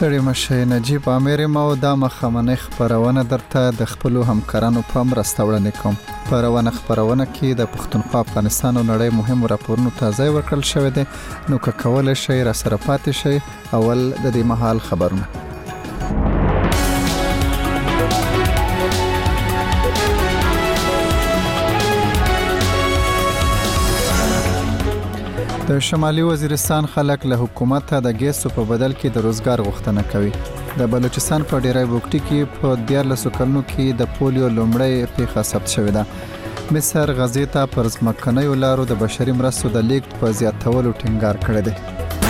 ستړي مشي نجیب امیر ما او د مخمنه خبرونه درته د خپل همکارانو په مرسته وړاندې کوم. خبرونه کې د پښتونخوا افغانستان او نړۍ مهم راپورونو ته ځای ورکړل شوی دی. نو که کولای شئ را سره پاتې شئ. اول د دې مهال خبرونه. د شمالي وزیرستان خلک له حکومت ته د ګیسو په بدل کې د روزګار غوښتنه کوي. د بلوچستان په ډیری بوکټي کې په 14 کلونو کې د پولیو لومړی پیښه ثبت شوې ده. مصر غزې ته پر ځمکنیو لارو د بشري مرستو د لیږد په زیاتولو ټینګار کړی دی.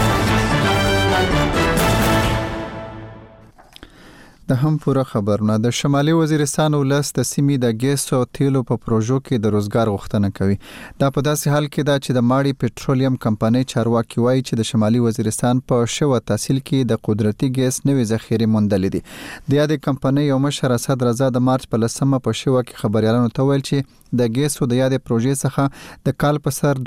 د هم پوره خبرونه. د شمالي وزیرستان ولس د سیمې د ګیس او تیلو په پروژو کې د روزګار غوښتنه کوي. دا په داسې حال کې ده چې د ماړی پټرولیم کمپنۍ چارواکي وایي چې د شمالي وزیرستان په شوه تحصیل کې د قدرتي ګیس نوې ذخیرې موندلې دي. د یادې کمپنۍ یو مشر اسد رضا د مارچ په 10 په شوه کې خبريالانو ته ویل چې د ګیسو د یادې پروژې څخه د کال په سر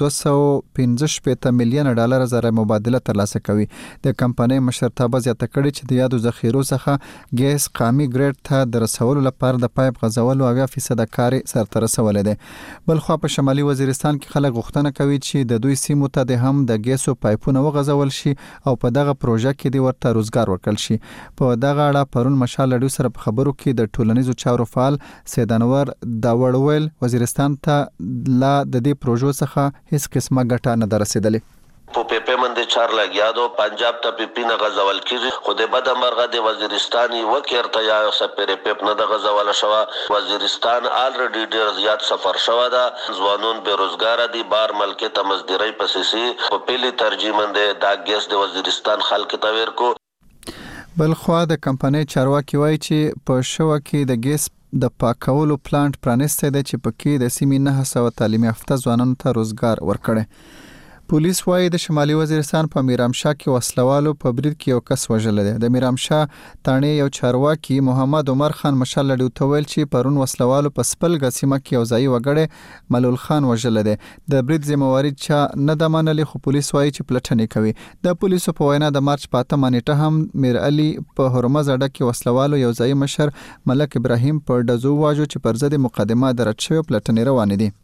215 میلیون ډالر زره مبادله ترلاسه کوي. د کمپنۍ مشرتابه زیاته کړې چې د یادو ذخیرو څخه ګیس قامي ګریډ ته د رسولو لپاره د پایپ غځولو 80% کار سرته رسولې ده. بل خو په شمالي وزیرستان کې خلک غوښتنه کوي چې د دوی سیمو ته د هم د ګیسو پایپونه وغځول شي او په دغه پروژه کې د ورته روزګار ورکړل شي. په دغه اړه پرون مشال لډو سره په خبرو کې د ټولنیزو چارو فعال سیدانور دا وړول وزیرستان ته لا د دې پروژو څخه هیڅ قسمه ګټه نه درسیدلې. په پیپې باندې 4 لګیا دو پنجاب ته پیپینه غزول کیږي خو د بده مرغه د وزیرستاني وکړه یا سپېر پیپ نه د غزول شوه. وزیرستان الریډي ډیر زیات سفر شوه ده. ځوانون بیروزګار دي. بار ملک ته مزدوري پسې په پیلي ترجمه د ګیس د وزیرستان خلک ته ورکو. بل خو د کمپنۍ چارواکي وایي چې په شوه کې د ګیس د پاکولو پلانټ پرانسته ده چې پکې د سیمې 900 تعلیم یافته ځوانانو ته روزګار ورکړي. پولیس وايي د شمالي وزیرستان په میرامشاه کې وسلوالو په برید کې یو کس وژل دی. د میرامشاه تانې یو چارواکي محمد عمر خان مشال لډو تویل چې پرون وسلوالو په سپلګ سیمه کې یو ځای وګړي ملول خان وژل دی. د برید ذمہواری چا نه د منلې خو پولیس وايي چې پلټنې کوي. د پولیسو په وینا د مارچ 5 نیټه هم میر علي په هرمز اډه کې وسلوالو یو ځای مشر ملک ابراهیم په دزو واجو چې پر ضد مقدمه درج شوی پلټنې روانې دي.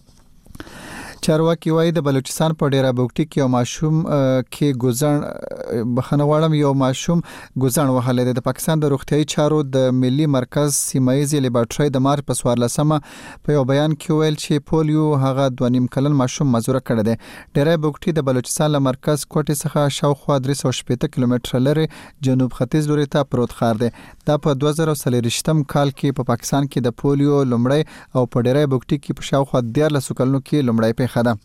چارواکي وایي د بلوچستان په ډیره بوکټي کې یو ماشوم کې ګوزن بخنوالم یو ماشوم ګوزن وهلې د پاکستان د روغتيایي چارو د ملي مرکز سیمایي لیبارټري د مارچ په 14مه په یو بیان کې ویل چې پولیو هغه 2.5 کلن ماشوم مزوره کړی دی. ډیره بوکټي د بلوچستان له مرکز کوټې څخه شاوخوا 360 کیلومتر لري جنوب ختیځ لوري ته پروت ښار دی. دا په 2023 کال کې په پاکستان کې د پولیو لومړی او په ډیره بوکټي کې په شاوخوا 14 کلونو کې لومړی پیښه ده.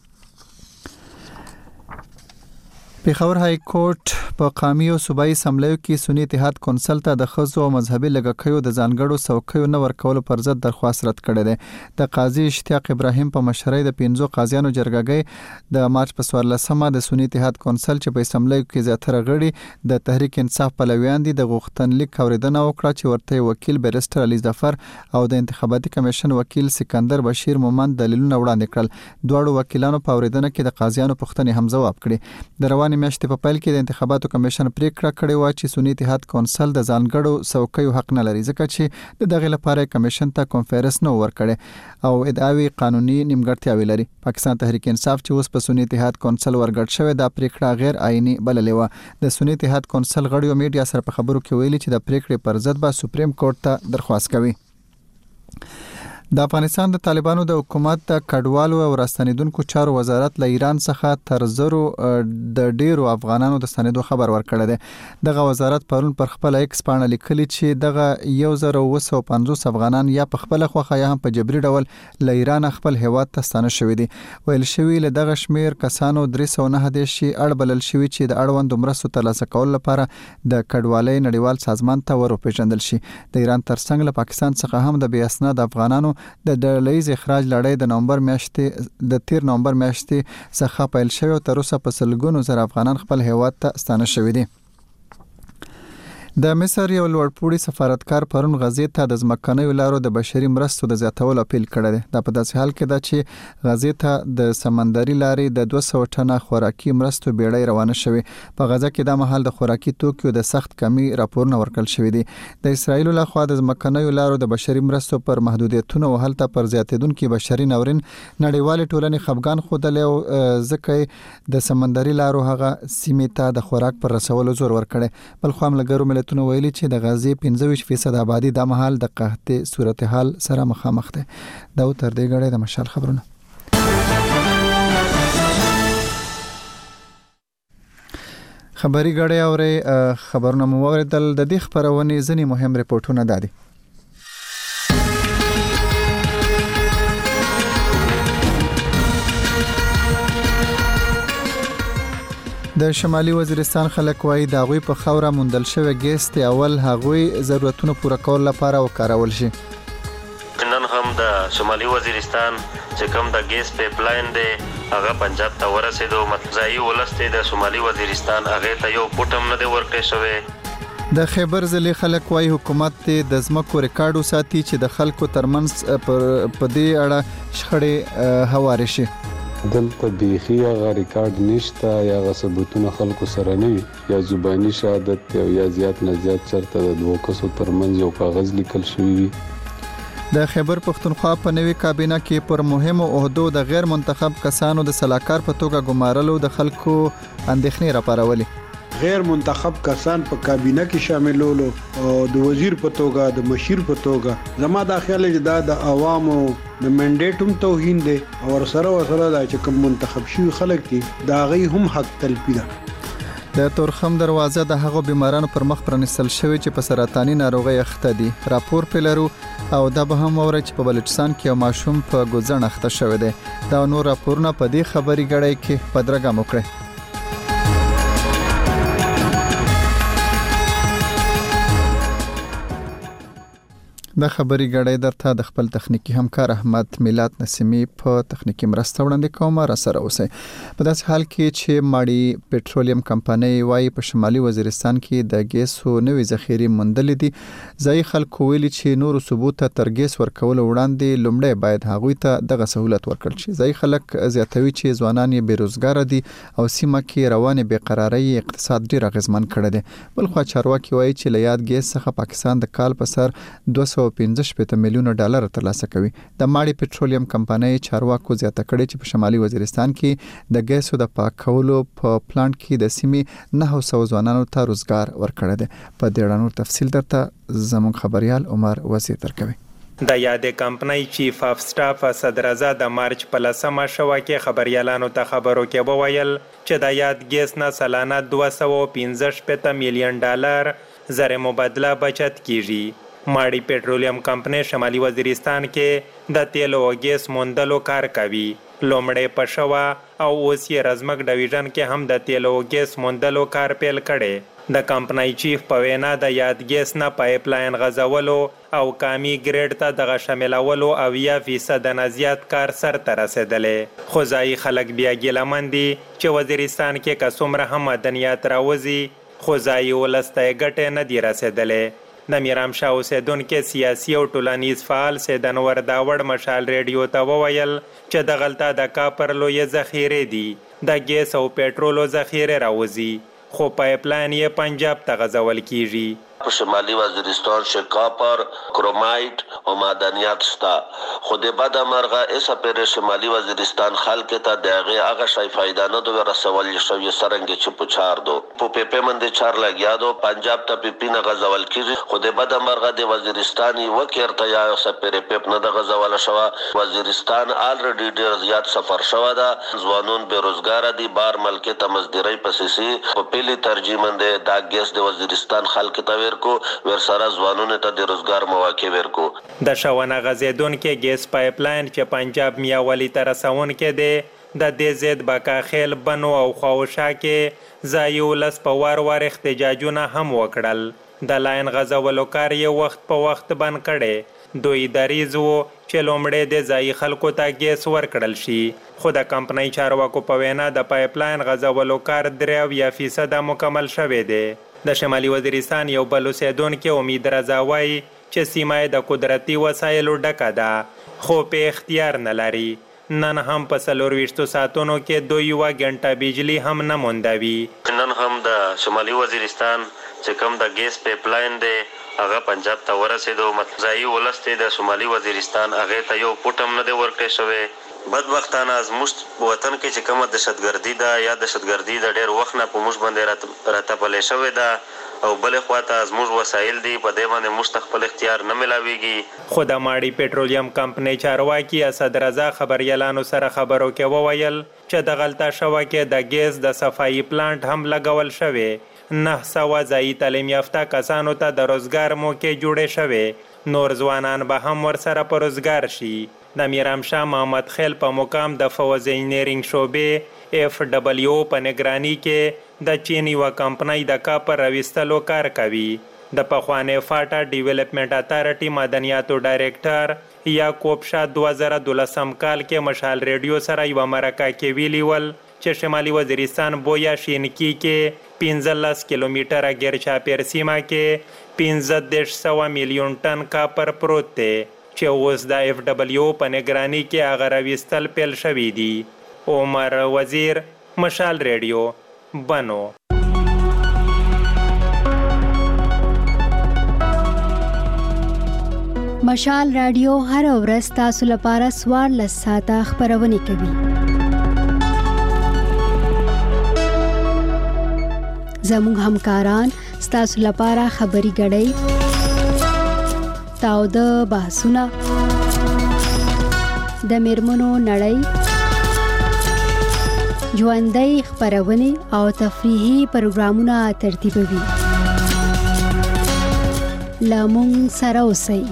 پیښور های کورټ په قومي او صوبایي اسمبلیو کې سنی اتحاد کونسل ته د خزو او مذهبي لګښیو د ځانګړو څوکیو نه ورکولو پر ضد درخواست رد کړی دی. د قاضي اشتیاق ابراهیم په مشرۍ د 15 قاضیانو جرګه د مارچ په 14مه د سنی اتحاد کونسل چې په اسمبلیو کې زیاتره غړي د تحریک انصاف پلویان دي د غوښتنلیک اوریدنه وکړه چې ورته وکیل بیرسټر علي ظفر او د انتخاباتي کمیشن وکیل سکندر بشیر مومند دلیلونه وړاندې کړل. دوه وکیلانو په اوریدنه کې د قاضیانو پوښتنې هم ځواب کړې. د رواني میاشتې په پیل کې د انتخاباتو کمیشن پریکړه کړې و چې سنی اتحاد کونسل د ځانګړو څوکیو حق نه لري ځکه چې د دغه لپاره کمیشن ته کنفرانس نه ورکړي او ادعاوی قانوني نیمګړتیاوې لري. پاکستان تحریک انصاف چې اوس په سنی اتحاد کونسل ورګډ شوی دا پریکړه غیر آئینی بللې و. د سنی اتحاد کونسل غړیو میډیا سره په خبرو کې ویلي چې د پریکړې پر ضد به سپریم کورټ ته درخواست کوي. د افغانستان د طالبانو د حکومت د کډوالو او راستنیدونکو چارو وزارت له ایران څخه تر زرو د ډیرو افغانانو د ستنېدو خبر ورکړی دی. دغه وزارت پرون پر خپل ایکس پاڼه لیکلي چې دغه 1950 افغانان یا په خپل خوخه یا هم په جبري ډول له ایران خپل هیواد ته ستانه شوي دي. ویل شوی له دغه شمیر کسانو 309 شي اړ بلل شوی چې د اړوند مرستو ترلاسه کول لپاره د کډوالۍ نړیوال سازمان ته ورپېژندل شي. د ایران ترڅنګ له پاکستان څخه هم د بې اسناد افغانانو د ډله‌ییز اخراج لړۍ د نومبر میاشتې د 13 نومبر میاشتې څخه پیل شوی او تر اوسه په سلګونو زر افغانان خپل هیواد ته ستانه شوي دي. د مصر یو لوړپوړي سفارتکار پرون غزې ته د ځمکنیو لارو د بشري مرستو د زیاتولو اپیل کړی دی. دا په داسې حال کې ده چې غزې ته د سمندري لارې د 200 ټنه خوراکي مرستو بیړۍ روانه شوې. په غزه کې د مهال د خوراکي توکیو د سخت کمی راپورونه ورکړل شوې دي. د اسرایل لخوا د ځمکنیو لارو د بشري مرستو پر محدودیتونو او هلته پر زیاتیدونکو بشري ناورین نړیوال ټولنې خفګان خوده ځکه د سمندري لارو هغه سیمې ته د خوراک پر رسولو زور ورکړي. بل خو ملګرو ملتونو ویلي چې د غزې 25% آبادی د مهال د قحط صورتحال سره مخامخ ده. دا تر دې غړې د مشال خبرونه. خبري غړې اورې خبرونه مو اوریدل. د دې خبرونه ځنی مهم ریپورتونه دادي. د شمالي وزیرستان خلک وایي د غوي په خوره مندل شوی ګیس ته اول هغوی ضرورتونو پوره کول لپاره وکارول شي. نن هم د شمالي وزیرستان چې کوم د ګیس پایپ لاین دی هغه پنجاب ته ورسېدو. مطلب ولسته د شمالي وزیرستان هغه ته یو پټم نه دی ورکړی شوی. د خیبر ضلع خلک وایي حکومت د ځمکو ریکارډ وساتي چې د خلکو ترمنځ په دې اړه شخړې هوارې شي. دلته بیخي هغه ریکارډ نشته یا هغه ثبوتونه خلکو سره نه وي یا زبانی شهادت یا زیات نه زیات چرته د دوه کسو ترمنځ یو کاغذ لیکل شوی وي. د خیبر پښتونخوا په نوې کابینه کې پر مهمو عہدو د غیر منتخب کسانو د سلاکار په توګه ګمارلو د خلکو اندېښنې راپارولې. غیر منتخب کسان په کابینه کې شاملولو او د وزیر په توګه د مشیر په توګه زما د خیال دا د عوامو د منډیټوم توهین دی او سره دا چې کوم منتخب شوی خلک دي دا غي هم حق تلپی ده. د تورخم دروازه د هغو بیمارانو پر مخ پرنسل شوی چې په سرطاني ناروغي اخته دي. راپور پلرو او دا به هم اوري چې په بلوچستان کې یو ماشوم په ګوزن اخته شوی دی. دا نور راپورونه په دې خبري غړې کې بدرګه موکړي. د خبري غړې درته د خپل تخنیکی همکار احمد میلاد نسیمی په تخنیکی مرسته وړاندې کوم. را سره اوسئ. په داسې حال کې چې ماړی پټرولیم کمپنۍ وايي په شمالي وزیرستان کې د ګیسو نوې ذخیرې موندلې دي. ځای خلکو ویلي چې نور ثبوت تر ګیس ورکول وړاندې لومړی باید هغوی ته دغه سہولت ورکړل شي. ځای خلک زیاتوي چې ځوانان یې بیروزګار دي او سیمه کې روانه بېقراری اقتصاد ډیر اغیزمن کړی دی. بل خو چارواکي وايي چې لیاد ګیس څخه پاکستان د کال په سر 215 میلیونه ډالر ترلاسه کوي. د ماړی پټرولیم کمپنۍ چارواکو زیاته کړې چې په شمالي وزیرستان کې د ګیسو د پاکولو په پلانټ کې د سیمې 900 ځوانانو ته روزګار ورکړی دی. په دې اړه نور تفصیل درته زموږ خبريال عمر وزیر درکوي. د یادې کمپنۍ چیف اف سټاف صدرزا د مارچ په 10مه شوه کې خبريالانو ته خبرو کې وویل چې د یاد ګیس نه سالانه 215 میلیون ډالر زر مبادله بچت کیږي. ماړی پټرولیم کمپنۍ شمالي وزیرستان کې د تیلو او ګیس موندلو کار کوي. لومړی په شوه او اوس یې رزمک ډویژن کې هم د تیلو او ګیس موندلو کار پیل کړي. د کمپنۍ چیف په وینا د یاد ګیس نه پایپ لاین غځولو او کامی ګریډ ته دغه شاملولو 80% نه زیات کار سرته رسېدلی. خو ځایي خلک بیا ګیلمن دي چې وزیرستان کې که څومره هم مدنیات راوځي خو ځایي ولس ته یې ګټې نه دي رسېدلی. د میرامشاه اوسیدونکو سیاسي او ټولنیز فعال سید انور داوړ مشال ریډیو ته وویل چې د غلطه د کاپر لوی ذخیرې دي. د ګیس او پېټرولو ذخیرې راوځي خو پایپ لاین یې پنجاب ته غځول کیږي. په شمالي وزیرستان کې کاپر، کرومایټ او معدنیات شته. خو د بد مرغه ایسه پر شمالي وزیرستان خلک ته دغه هغه شای فائدہ نه دوی رسول شوی سرنګ چې پوچار دو. په پیپې منډه چار لګیا دو پنجاب ته پیپی نه غځول کیږي. خو د بد مرغه د وزیرستاني وکړه یا سپېره پیپ نه د غځول شوی. وزیرستان الریډي ډیر زیات سفر شوی دا. ځوانون بیروزګار دي بار ملک ته مزدوري پسې په پیلي ترجمنده دا ګیس د وزیرستان خلک ته کو ورسره ځوانونه ته د روزګار مواقع ورکو. د شاونه غزیدونکو ګیس پایپ لاین چې پنجاب میاولی ته رسونکې دی د دې ضد باکاخیل بنو او خواوشا کې ځایي ولس په وار وار احتجاجونه هم وکړل. د لاین غځولو کار یې وخت په وخت بند کړی. دوی دریځ و چې لومړی د ځایي خلکو ته ګیس ورکړل شي. خو د کمپنۍ چارواکو په وینا د پایپ لاین غځولو کار 83% مکمل شوی دی. د شمالي وزیرستان یو بل اوسیدونکی امید رضا وایي چې سیمه د قدرتي وسایلو ډکه ده خو په اختیار نه لري. نن هم په 24 ساعتونو کې 2 غنټه بجلی هم نه موندوي. نن هم د شمالي وزیرستان چې کوم د ګیس پیپ لاین دی هغه پنجاب ته ورسېدو. ځایي ولس ته د شمالي وزیرستان هغې ته یو فوټ هم نه دی ورکړی شوی. بدبختانه زموږ وطن کې چې کومه دهشتګردي ده یا دهشتګردي د ډېر وخت نه په موږ باندې راتپلې شوې ده او بلې خواته زموږ وسایل دي په دې باندې موږ ته خپل اختیار نه ملاویږي. خو د ماړی پټرولیم کمپنۍ چارواکي اسد رضا خبریالانو سره خبرو کې وویل چې د غلطه شوه کې د ګیس د صفایي پلانټ هم لګول شوی. 900 ځایي تعلیم یافته کسانو ته د روزګار موقع جوړې شوې. نور ځوانان به هم ورسره په روزګار شي. د میرامشاه محمد خیل په مقام د فوز انجینرینګ شعبې FW په نگرانی کې د چین یوه کمپنۍ د کاپر راویستلو کار کوي. د پخواني فاټا ډیولپمنټ اتارټي مدنیاتو ډایرکټر یعقوب شاه 2012 کال کې مشال ریډیو سره یوه مرکه کې ویلي ول چې شمالي وزیرستان بویا شینکی کې 15 کیلومتره ګیر چاپیر سیمه کې 1500 میلیون ټن کاپر پروت دی چې اوس د FW په نگرانی کې هغه راویستل پیل شوي دي. عمر وزیر، مشال ریډیو، بنو. مشال رادیو هر ورځ تاسو لپاره 14 ساعته خبرونه کوي. زموږ همکاران ستاسو لپاره خبري غړي تاو د بحثونه د میرمنو نړۍ ژوندۍ خبرونه او تفریحي پروګرامونه ترتیبوي. لمون سره اوسئ.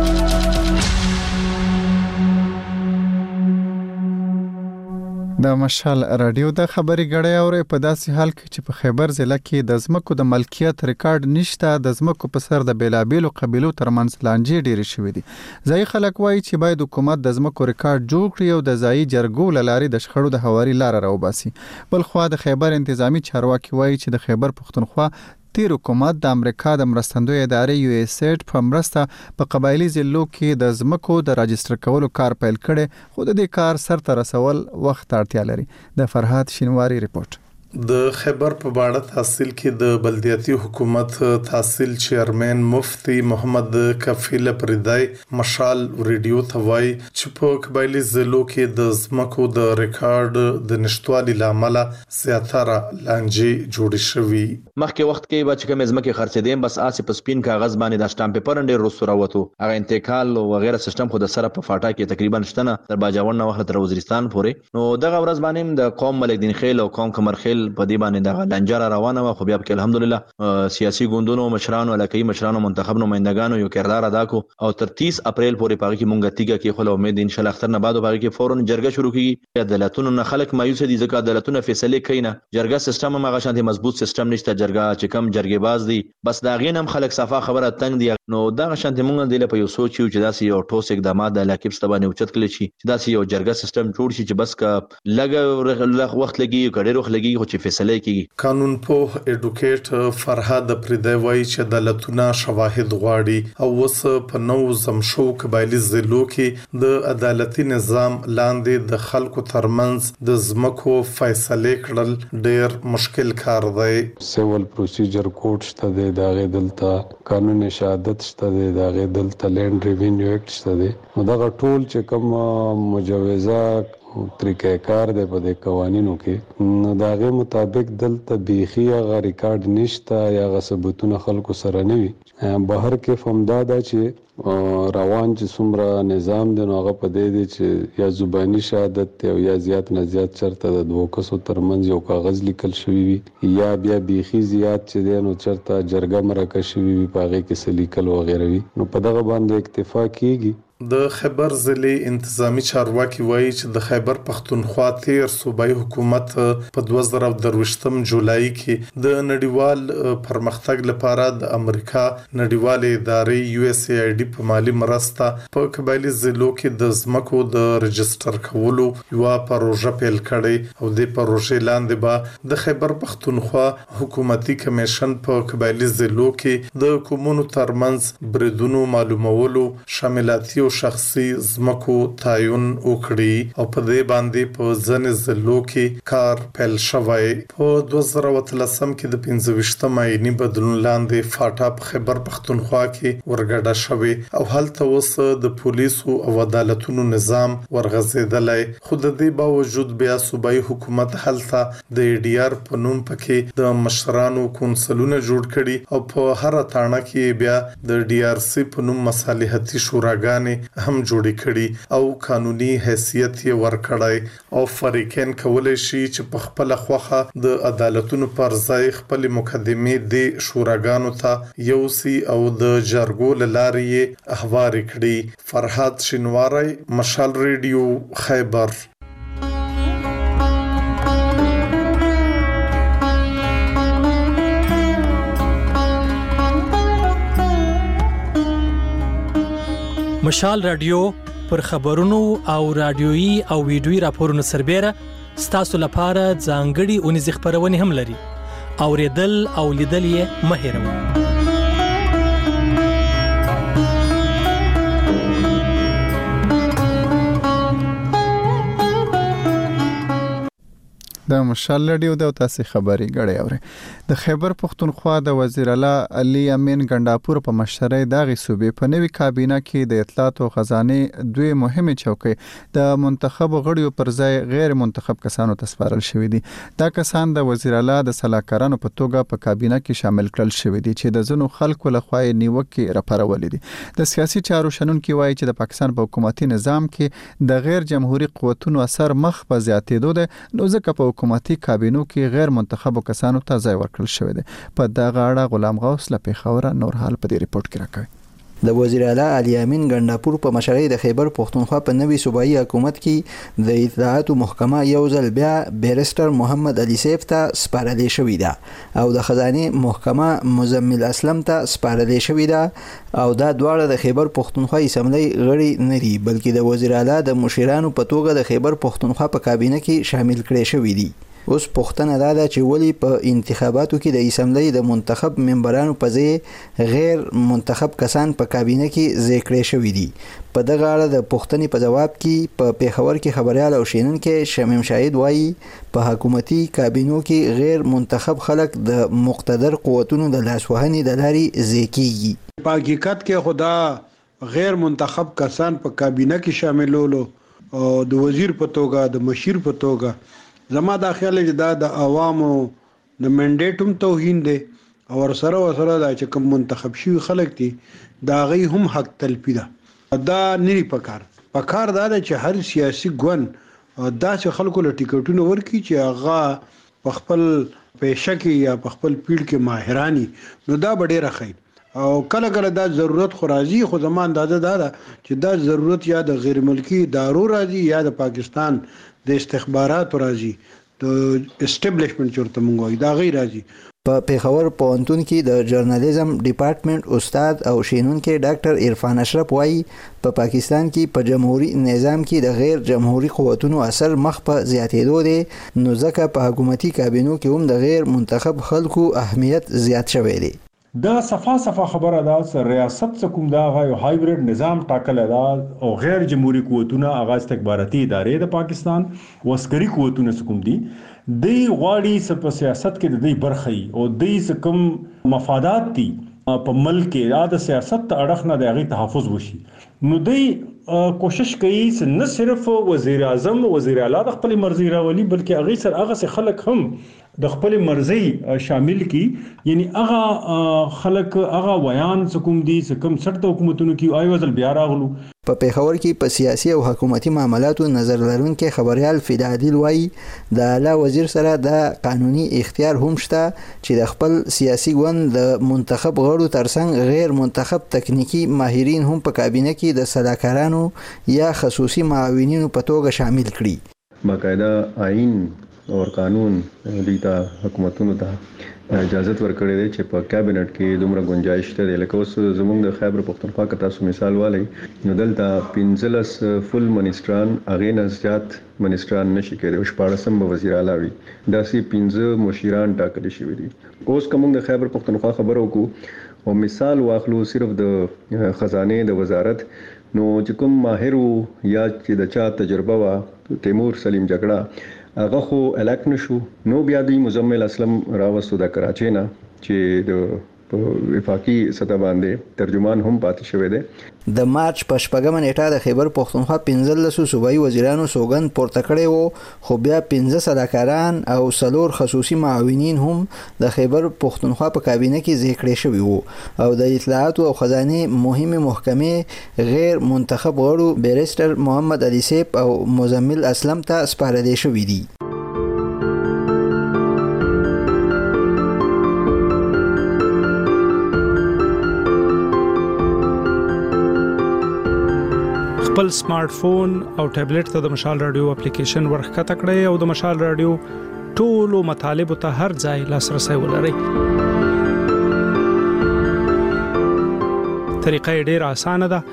د مشال رادیو د خبري غړې اورې په داسې حال کې چې په خیبر ضلع کې د ځمکو د ملکیت ریکارډ نشته. د ځمکو په سر د بیلابیلو قبیلو ترمنځ لانجې ډېرې شوې دي. ځایي خلک وایي چې باید حکومت د ځمکو ریکارډ جوړ کړي او د ځایي جرګو له لارې د شخړو د هواري لاره راوباسي. بل خوا د خیبر انتظامی چارواکي وایي چې د خیبر پښتونخوا تیر حکومت د امریکا د مرستندوی ادارې USAID په مرسته په قبایلی ضلعو کې د ځمکو د راجستر کولو کار پیل کړي، خو د دې کار سر ته رسول وخت اړتیا لري. د فرهاد شینواری ریپورت. د خیبر په باړه تحصیل کې د بلدیاتي حکومت تحصیل چیرمن مفتی محمد کفیل پردای مشال ریډیو ته وایي چې په قبایلی ضلعو کې د ځمکو د ریکارډ د نشټوالي لامل زیاتره لانجې جوړې شوې. مخکې وخت کې به چې کوم ځمکې خرڅېدې بس آسې په سپین کاغذ باندې د سټامپ پیپر ډېر رسو راوته، هغه انتقال او وغیرہ سیستم خو د سره په فاټا کې تقریبا شته نه تر باجوړ نه وخت تر وزیرستان پورې. نو دغه ورځ باندې د قوم ملک دین خیل او قوم کمر خیل په دې باندې د لنجره روانه و. خو بیا په الحمدلله سیاسي ګوندونو مشرانو علاقايي مشرانو منتخب نمائندگانو یو کردار ادا کو او تر 30 اپریل پورې پاره کې مونږ تیګه کې خو امید ان شاء الله اختر نه بعد پاره کې فورن جرګه شروع کیږي. عدالتونو نه خلک مایوس دي ځکه عدالتونه فیصله کوي نه، جرګه سیستم هم هغه شانتي مضبوط سیستم نشته. جرګه چې کم جرګې باز دي بس دا غینم خلک صفه خبره تنگ دي. نو دا شانتي مونږ د لپاره یو سوچ یو چې داسې یو ټوس اقدامات د علاقې په باندې اوچت کړي شي چې داسې یو جرګه سیستم جوړ شي چې بس کا لګ وخت لګي کډیر وخت لګي خو چې فیصله کوي. قانون په اډوکیټ فرهاد پردای وایي چې عدالتونه شواهد غواړي او وس په نو زمشو قبایلی ضلعو کې د عدالتي نظام لاندې د خلکو ترمنځ د ځمکو فیصله کړل ډیر مشکل کار دی. سیول پروسیجر کوډ شته دی، دغه دلته قانون شهادت شته دی، دغه دلته لینډ ریوینیو اکټ شته دی. نو دغه ټول چې کوم مجوزه طریقې کار دی په دې قوانینو کې، نو دغه مطابق دلته بیخي هغه ریکارډ نشته یا هغه ثبوتونه خلکو سره نه وي. بهر کې فهمدا چې روان چې څومره نظام دی نو هغه په دې دی چې یا زبانی شهادت او یا زیات نه زیات چرته د دوه کسو ترمنځ یو کاغذ لیکل شوی وي یا بیا بیخي زیات چې دی نو چرته جرګه مرکه شوی وي په هغه کې څه لیکل وغیرہ وي. نو په دغه باندې اکتفا کیږي. د خیبر ضلع انتظامی چارواکي وایي چې د خیبر پختونخوا تیر صوبایي حکومت په 2023 جولای کې د نړیوال پرمختګ لپاره د امریکا نړیوال ادارې USAID په مالی مرسته په قبایلی ضلعو کې د ځمکو د رجستر کولو یو پروژه پیل کړې او د پروژې لاندې به د خیبر پختونخوا حکومتي کمیشن په قبایلی ضلعو کې د کومونو ترمنځ بریدونو معلومولو شاملاتي شخصي زمکو تعین وکړي او په دې باندې په ځنې ضلعو کې کار پیل شوی. په 2013 کې د 25 آئینی بدلون لاندې فاټا په خیبر پختونخوا کې ورګډه شوی او هلته اوس د پولیسو او عدالتونو نظام ورغزیدلی، خو د دې باوجود بیا صوبایي حکومت هلته د ADR په نوم پکې د مشرانو کونسلونه جوړ کړي او په هر تاڼه کې بیا د DRC په نوم مصالحتي شوراګانې هم جوړې کړي او قانوني حیثیت یې ورکړی او فریقین کولای شي چې په خپل خوخه د عدالتونو پر ځای خپل مقدمې د شوراګانو ته یوسي او د جرګو لارې احوار کړي. فرحات شینواری، مشال ریډیو، خیبر. مشال رادیو پر خبرونو او رادیويي او ویډیويي راپورونو سربېره ستاسو لپاره ځانګړي اونیزې خبرونه هم لري. اوریدل او لیدل یې مه هېروئ. د مشال رادیو د تاسو خبري غړې اوري. د خیبر پختونخوا د وزیر اعلی علي امین ګنداپور په مشرۍ دغه صوبې په نوي کابینه کې د اطلاعات او خزانه دوی مهمه چوکۍ د منتخب غړیو پر ځای غیر منتخب کسانو ته سپارل شوې دي. دا کسان د وزیر اعلی د صلاحکارانو په توګه په کابینه کې شامل کړل شوې دي چې د زنو خلکو لخوا نیوکې راپارولې دي. د سیاسي چارو شنونکي وایي چې د پاکستان په حکومتي نظام کې د غیر جمهوریت قوتونو اثر مخ په زیاتېدو ده، نو ځکه په حکومتي کابینو کې غیر منتخب کسانو ته ځای ورکړل شوی دی. په دغه اړه غلام غوث له پیښور نور حال په دې ریپورت کې راکوي. د وزیر اعلی علي امین ګنداپور په مشرۍ د خیبر پختونخوا په نوي صوبایي حکومت کې د اطلاعات محکمه یو ځل بیا بیرستر محمد علي سیف ته سپارلې شوې ده او د خزانه محکمه مزمل اسلم ته سپارلې شوې ده او دا دواړه د خیبر پختونخوا اسمبلی غړي نه دي، بلکې د وزیر اعلی د مشیرانو په توګه د خیبر پختونخوا په کابینه کې شامل کړي شوې دي. اوس پوښتنه دا ده چې ولی په انتخاباتو کې د اسمبلی د منتخب ممبرانو په ځای غیر منتخب کسان په کابینه کې ځای کړي شوي دي. په دغه اړه د پوښتنې په جواب کې په پیښور کې خبريال او شینونکي شمیم شاهد وایي په حکومتي کابینو کې غیر منتخب خلک د مقتدر قوتونو د لاسوهنې د لارې ځای کیږي. په حقیقت کې خدا غیر منتخب کسان په کابینه کې شاملولو او د وزیر په توګه د مشیر په توګه زما دا خیال چې دا د عوامو د منډیټ هم توهین دی او سره دا چې کوم منتخب شوي خلک دي دا غي هم حق تلفي ده. دا نری پکار دا چې هر سیاسي ګوند داسې خلکو له ټیکټونو ورکړي چې هغه په خپل پیشه کې یا په خپل پیډ کې ماهرانی، نو دا ډېره ښه او کله دا ضرورت خو راځي، خو زمان دا چې دا ضرورت یا د غیر ملکی ادارو راځي یا د پاکستان د استخبارات راځي، د اسټابلیشمنت چورته مونږ وایي دا غیر راځي. په پیښور پوهنتون کې د جرنالیزم ډپارټمنټ استاد او شینونکي ډاکټر عرفان اشرف وایي په پاکستان کې په جمهوریت نظام کې د غیر جمهوریت قوتونو اثر مخ په زیاتېدو دی، نو ځکه په حکومتي کابینو کې هم د غیر منتخب خلکو اهمیت زیات شوی دی. دا صفه خبره ده، ریاست څخه دا یو هایبرید نظام ټاکل ده او غیر جمهوریت قوتونه هغه استخباراتي ادارې د پاکستان وسکري قوتونه څخه دي، د غواړي په سیاست کې د دې برخې او د کوم مفادات دي په ملک کې د سیاست ته اړه نه د هغې تحفظ وشي. نو دوی کوشش کوي چې نه صرف وزیر اعظم وزیر اعلی د خپل مرزي راولي، بلکې هغه سره هغه خلک هم د خپل مرزي شامل کی یعنی هغه خلک هغه ویان کوم دي کوم سټ حکومتونو کې ایوازل بیا راغلو. په پیښور کې په سیاسي او حکومتي معاملاتو نظر لرونکي خبريال فدادیل وایي د اعلی وزیر سره د قانوني اختیار هم شته چې د خپل سیاسي ګوند د منتخب غړو ترڅنګ غیر منتخب تکنیکی ماهرین هم په کابینه کې د صلاحکارانو یا خصوصي معاونینو په توګه شامل کړي. باقاعده آئین او قانون دیتا حکومتونو ته اجازه ورکړې ده چې په کابینټ کې دومره گنجائش ته لکه اوس زموږ د خیبر پختونخوا کې تاسو مثال والی نو دلته 15 فل منیسټران اغه نه زیات منیسټران نشي کېدای او 14 وزیر اعلی وي داسې 15 مشیران ټاکل شوي دي. اوس کوم د خیبر پختونخوا خبرو کو او مثال واخلو صرف د خزانه د وزارت نو چې کوم ماهر یا چې د چا تجربه وا تیمور سلیم جګړه هغه خو الک نشو نو بیا د مزمل اسلم راوستو د کراچۍ نه چې د وفاقي سطح باندې ترجمان هم پاتې شوی دی. د مارچ په 8 نیټه د خیبر پختونخوا 15 صوبایي وزیرانو سوګند پورته کړی وو خو بیا 15 صلاحکاران او 4 خصوصي معاونین هم د خیبر پختونخوا په کابینه کې ځای کړی شوی وو او د اطلاعات او خزانه مهمه محکمې غیر منتخب غړو بیرستر محمد علي سیف او مزمل اسلم ته سپارل شوی دي. خپل سمارټ فون او ټابلیټ ته د مشال رادیو اپلیکیشن ورخکته کړئ او د مشال رادیو ټولو مطالب ته هر ځای لاسرسي ولرئ. طریقه ډېر اسانه ده.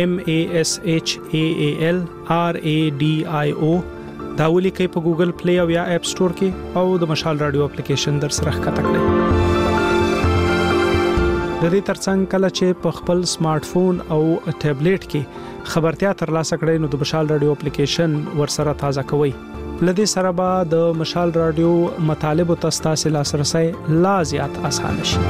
MASHAAL RADIO دا ولیکئ په ګوګل پلی او یا اپ سٹور کې او د مشال رادیو اپلیکیشن در سره ښکته کړئ. د دې ترڅنګ کله چې په خپل سمارټ فون او ټابلیټ کې خبرتیا ترلاسه کړئ نو د مشال رادیو اپلیکیشن ورسره تازه کوئ. لدې سره به د مشال رادیو مطالب او تاسو لاسرسي لا زیات آسان شي.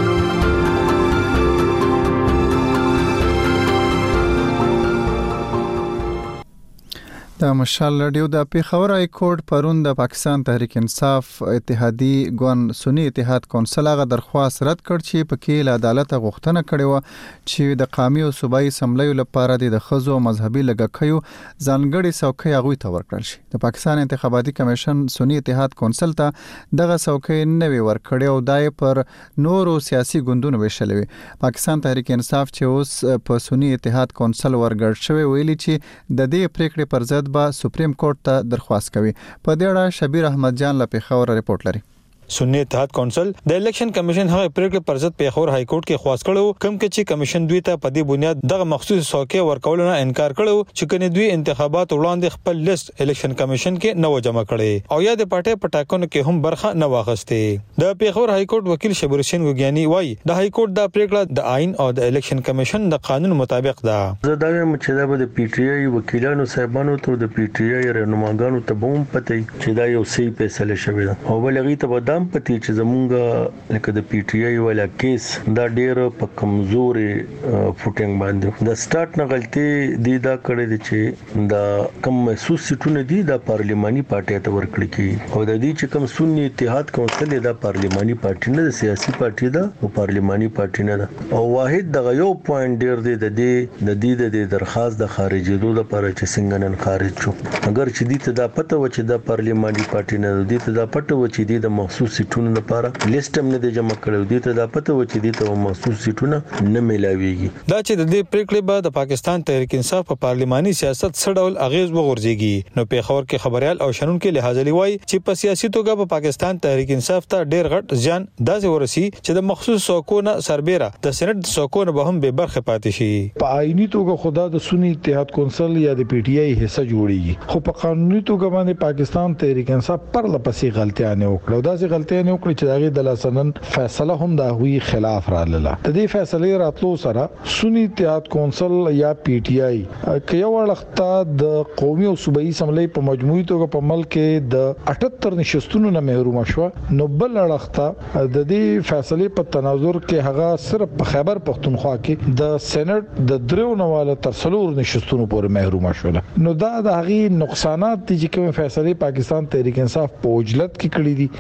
د مشال رادیو د پیښور های کورټ پرون د پاکستان تحریک انصاف اتحادی ګوند سنی اتحاد کونسل هغه درخواست رد کړ چې پکې له عدالت غوښتنه کړې و چې د قومي او صوبایي سملیو لپاره د خزو مذهبي لګښیو ځانګړي څوکۍ هغه ته ورکړل شي. د پاکستان انتخاباتي کمیشن سنی اتحاد کونسل ته دغه څوکۍ نوي ورکړې او دای پر نورو سیاسي ګوندونو وشلوي. پاکستان تحریک انصاف چې اوس په سنی اتحاد کونسل ورګړ شوی ویلي چې د دې پریکړې پر ضد با سپریم کورټ ته درخواست کوي. په دې اړه شبیر احمد جان له پیښور رپورټ لري. سنی اتحاد کونسل د الیکشن کمیشن هغه پریکړه پر ضد پیښور های کورټ کې خواست کړو کوم چې کمیشن دوی ته په دې بنیاد دغه مخصوص څوکۍ ورکول نه انکار کړو چې کني دوی انتخابات وړاندې خپل لیست الیکشن کمیشن کې نو جمع کړي او یا د پټه پټاکونو کې هم برخه نه واغسته. د پیښور های کورټ وکیل شبیر حسین وګیانی وایي د های کورټ د پریکړه د آئین او د الیکشن کمیشن د قانون مطابق ده. زه دا وایم چې دا د پی ټی آی وکیلانو صاحبانو ته د پی ټی آی رهنماګانو ته هم پته چې دا یو صحیح فیصله شوی ده او بلغی ته بدام پته چې زمونږ لکه د پی ټی آی ولا کیس دا ډیر په کمزوري فوټینګ باندې د سٹارټ نه غلطي دی دا کړی دی چې دا کم محسوس سیټونه دي د پارلیماني پارټي ته ورکړي کی او د دې چې کم سنی اتحاد کونسل دا پارلیماني پارټي نه د سیاسي پارټي ده او پارلیماني پارټي نه ده او واحد دغه یو پوینټ ډیر دی د دې د درخواست د خارجېدو لپاره چې څنګه نن خارج شو اگر چې دې ته دا پته و چې د پارلیماني پارټي نه دې ته دا پته و چې د مخصوص سیټونو لپاره لیست هم نه دی جمع کړو دي ته دا پته و چې دي ته مخصوص سیټونه نه ملاويږي. دا چې د دې پریکړې بعد د پاکستان تحریک انصاف په پارلیماني سیاست څه ډول اغیز وغورځيږي نو پیښور کې خبريال او شنن کې لحاظ لوي چې په سیاسي توګه په پاکستان تحریک انصاف ته ډېر غټ ځان داسې ورسي چې د مخصوص څوکونه سربېره د سېنات څوکونه به هم به برخه پاتې شي. په آئینی توګه خدا د سنی اتحاد کونسل یا د پی ټی آی حصہ جوړیږي خو په قانوني توګه باندې پاکستان تحریک انصاف پر لپسې غلطیاں وکړو دا چې غلطیاں وکړي چې دغه د لاسنن فیصله هم د هوی خلاف را لاله د دې فیصله راتلو سره سنی اتحاد کونسل یا پی ټی آی کې یو وړخته د قومي او صوبایي سملې په مجموعي توګه په ملک کې د 78 نشستونو نه محروم شو نو بل وړخته د دې فیصله په تناظر کې هغه صرف په خیبر پختونخوا کې د سېنات د درو نواله تر 4 نشستونو پورې محروم شول نو دا د هغه نقصانات چې کوم فیصله پاکستان تحریک انصاف په اوجلت کې کړې دي سیاسي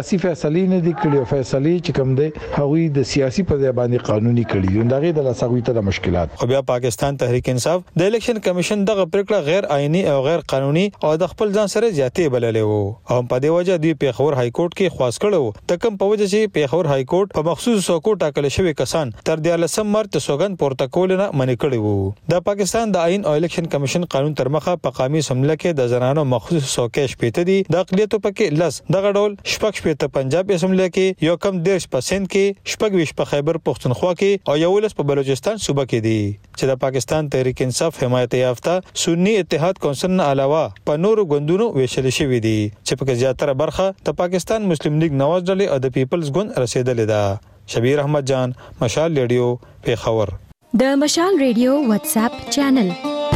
سیاسي فیصلې نه دي کړي او فیصلې چې کوم دي هغوی د سیاسي په ځای باندې قانوني کړي دي دغه د لاسوي ته مشکلات. خو بیا پاکستان تحریک انصاف د الیکشن کمیشن دغه پریکړه غیر آئینی او غیر قانوني او د خپل ځان سره زیاتې بللې وو او په دې وجه دوی پیښور های کورټ کې خواست کړو د کوم په وجه چې پیښور های کورټ په مخصوص څوکو ټاکل شوی کسان تر 13 مارچ سوګند پورته کول نه منې کړی وو. د پاکستان د آئین او الیکشن کمیشن قانون تر مخه په قومي سمله کې د زنانو مخصوص څوکې شپېته دي د اقلیتو پکې لس دغه ډول شپږ شپېته پنجاب اسمبلی کې یو کم 10% کې شپږ ویش په خیبر پختونخوا کې او 11 په بلوچستان صوبه کې دي چې د پاکستان تحریک انصاف حمایت یافته سنی اتحاد کونسل نه علاوه په نورو ګوندونو ویشل شوی دي چې په زیاتره برخه د پاکستان مسلم لیگ نواز ډلې او د پیپلز ګوند رسیدلې ده. شبیر احمد جان، مشال ریډیو، پیښور. د مشال ریډیو واتس اپ چینل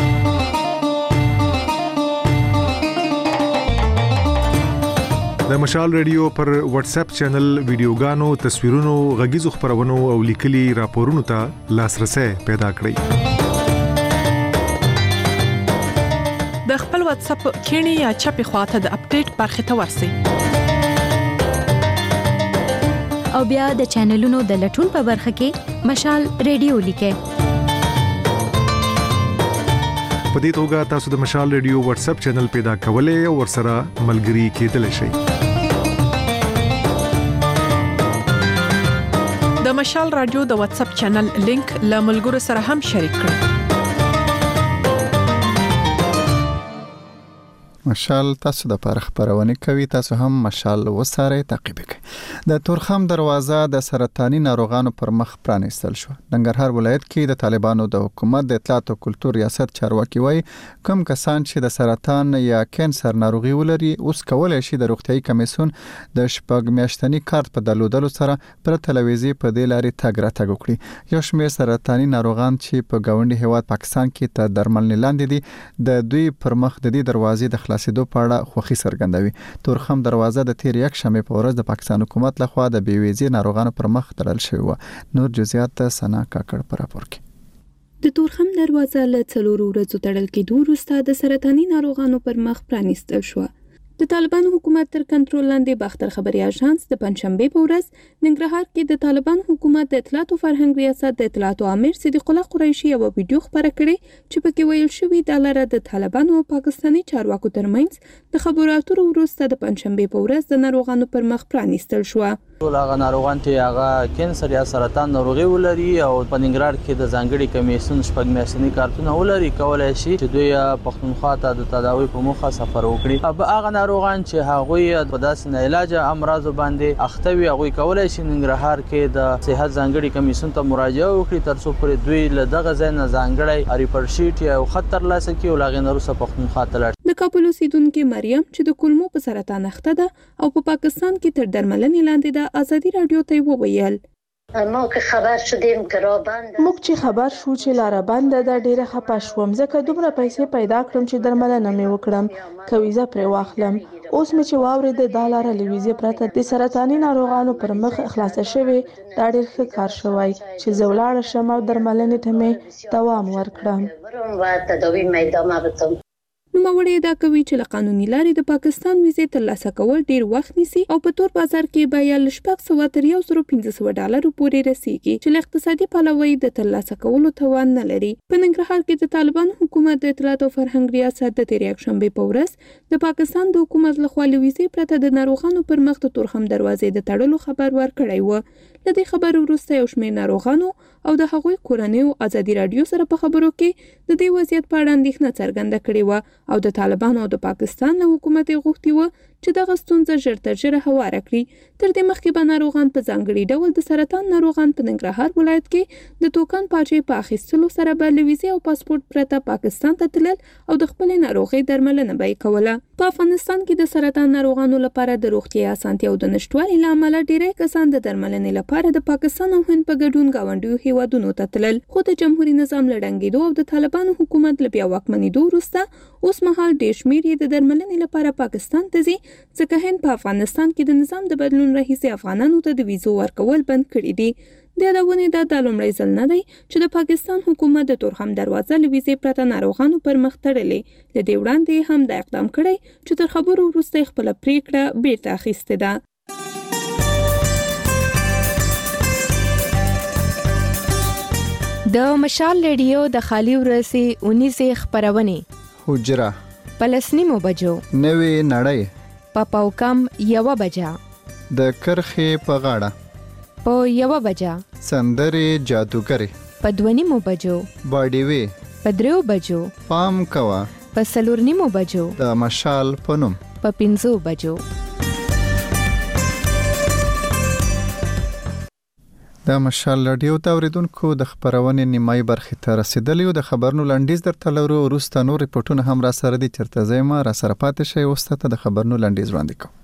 د مشال ریډیو پر واتس اپ چینل ویډیوګانو، تصویرونو، غږیزو خبرونو او لیکلي راپورونو ته لاسرسي پیدا کړئ. د خپل واتس اپ کینی یا چپی خواته د اپډیټ برخه ته ورسئ او بیا د چینلونو د لټون په برخه کې مشال ریډیو لیکئ. په دې توګه تاسو د مشال ریډیو واتس اپ چینل پیدا کولای او ورسره ملګري کېدلی شئ. د مشال رادیو د واتس اپ چینل لینک له ملګرو سره هم شریک کړئ. مشال تاسو د پاره خبرونه کوي، تاسو هم مشال وساره تعقیب کړئ. د تورخم دروازه د سرطاني ناروغانو پر مخ پرانیستل شو. ننګرهار ولایت کې د طالبانو د حکومت د اطلاعات او کلتور ریاست چارواکي وایي کوم کسان چې د سرطان یا کانسر ناروغي ولري اوس کولای شي د روغتيایي کمیسیون د شپږ میاشتنی کارت په درلودلو سره پر تلویزیون په دې لارې تګ راتګ وکړي. یو شمېر سرطاني ناروغان چې په گاونډي هیواد پاکستان کې ته درملنې لاندې دي د دوی پر مخ د دې دروازې د خلاصېدو په اړه خوښي څرګندوي. تورخم دروازه د تیر یک شنبه په ورځ د پاکستان حکومت لخوا د بیویزي ناروغانو پر مخ تړل شوی و. نور جزئیات سنا کاکړ پر راپور کې. د تورخم دروازه له 4 ورځو تړل کېدو وروسته د سرطاني ناروغانو پر مخ پرانیستل شو. د طالبانو حکومت تر کنټرول لاندې باختر خبري اژانس د پنځشنبه په ورځ ننګرهار کې د طالبانو حکومت د اطلاعات او فرهنګ ریاست د اطلاعات امیر صدیق الله قریشي یو ویډیو خبره کړې چې پکې ویل شوی د لاره د طالبانو او پاکستاني چارواکو ترمنځ د خبرو اترو وروسته د پنځشنبه په ورځ د ناروغانو پر مخ پرانیستل شو. ټول هغه ناروغان چې هغه کانسر یا سرطان ناروغي ولري او په ننګرهار کې د ځانګړي کمیسیون شپږ میاشتني کارتونه ولري کولای شي چې دوی پښتونخوا ته د تداوی په موخه سفر وکړي. اب هغه ناروغان چې هغه په داسې نه علاج امراض باندې اخته وي هغه کولای شي ننګرهار کې د صحت ځانګړي کمیسیون ته مراجعه وکړي ترڅو پر دوی له دغه ځای نه ځانګړي ریپورت شیټ یا خطر لاسه کې او لاغې نورسه پښتونخوا ته لاړ. د کابل اوسیدونکو مریم چې د کولمو په سرطان اخته ده او په پاکستان کې تر درملنې لاندې ده ازادي رادیو ته وویل موږ چې خبر شو چې لاره بنده ده ډیره خپه شوم ځکه دومره پیسې پیدا کړم چې درملنه مې وکړم کویزه پر واخلم اوس مې چې واورېده د لاره لویزه پرته د سرطاني ناروغانو پر مخ خلاصه شوی دا ډیر ښه کار شوی چې زولاړ شم او درملنې ته مې دوام ورکړم. نوموړی دا کوي چې له قانوني لارې د پاکستان ویزې ترلاسه کول ډیر وخت نیسي او په تور بازار کې به یا ل $600 تر $1500 پورې رسیږي چې له اقتصادي پلوه د ترلاسه کولو توان نه لري. په ننګرهار کې د طالبانو حکومت د اطلاعات او فرهنګ ریاست د تیر یک شنبه په ورځ د پاکستان د حکومت لخوا ویزې پرته د ناروغانو پر مخ د تورخم دروازې د تړلو خبر ورکړی و. له دې خبر وروسته یو شمېر ناروغانو او د هغوی کورنیو ازادي رادیو سره په خبرو کې د دې وضعیت په اړه اندېښنه څرګنده کړې و او د طالبانو او د پاکستان له حکومت غوښتي و چې دغه ستونزه ژر تر ژره هواره کړي. تر دې مخکې به ناروغان په ځانګړي ډول د سرطان ناروغان په ننګرهار ولایت کې د توکن پاچې په اخیستلو سره به له ویزې او پاسپورت پرته پاکستان ته تلل او د خپلې ناروغۍ درملنه به یې کوله. په افغانستان کې د سرطان ناروغانو لپاره د روغتیايي اسانتیاو د نشټوالي له امله ډیری کسان د درملنې لپاره د پاکستان او هند په ګډون ګاونډیو هیوادونو ته تلل. خو د جمهوریت نظام له ړنګېدو او د طالبانو حکومت له بیا واکمنېدو وروسته اوس مهال ډېر شمېر یې د درملنې لپاره پاکستان ته ځي ځکه هند په افغانستان کې د نظام د بدلون راهیسې افغانانو ته د ویزو ورکول بند کړي دي. د یادونې دا لومړی ځل نه دی چې د پاکستان حکومت د تورخم دروازه له ویزې پرته ناروغانو پر مخ تړلې. له دې وړاندې هم دا اقدام کړی چې تر خبرو وروسته خپله پریکړه بیرته اخیستې ده. د مشال ریډیو د خالي ورسي 19 خبرونه حجره پلسنیمو بجو نوې نړۍ په پاوکم 1 بجا د کرخې په غاړه په 1 بجا سندري جادوګری په 2 بجو باډي وی په 3 بجو پام کوا په 4 بجو د مشال پنوم په 5 بجو د مشال رادیو ته اوریدونکو د خبرونې نیمای برخې ته رسیدلی او د خبرونو لنډیز درته لورو وروسته نور ریپورتونه هم را سره دي چرته زما را سره پاتې شي اوسته د خبرونو لنډیز وړاندې کوم.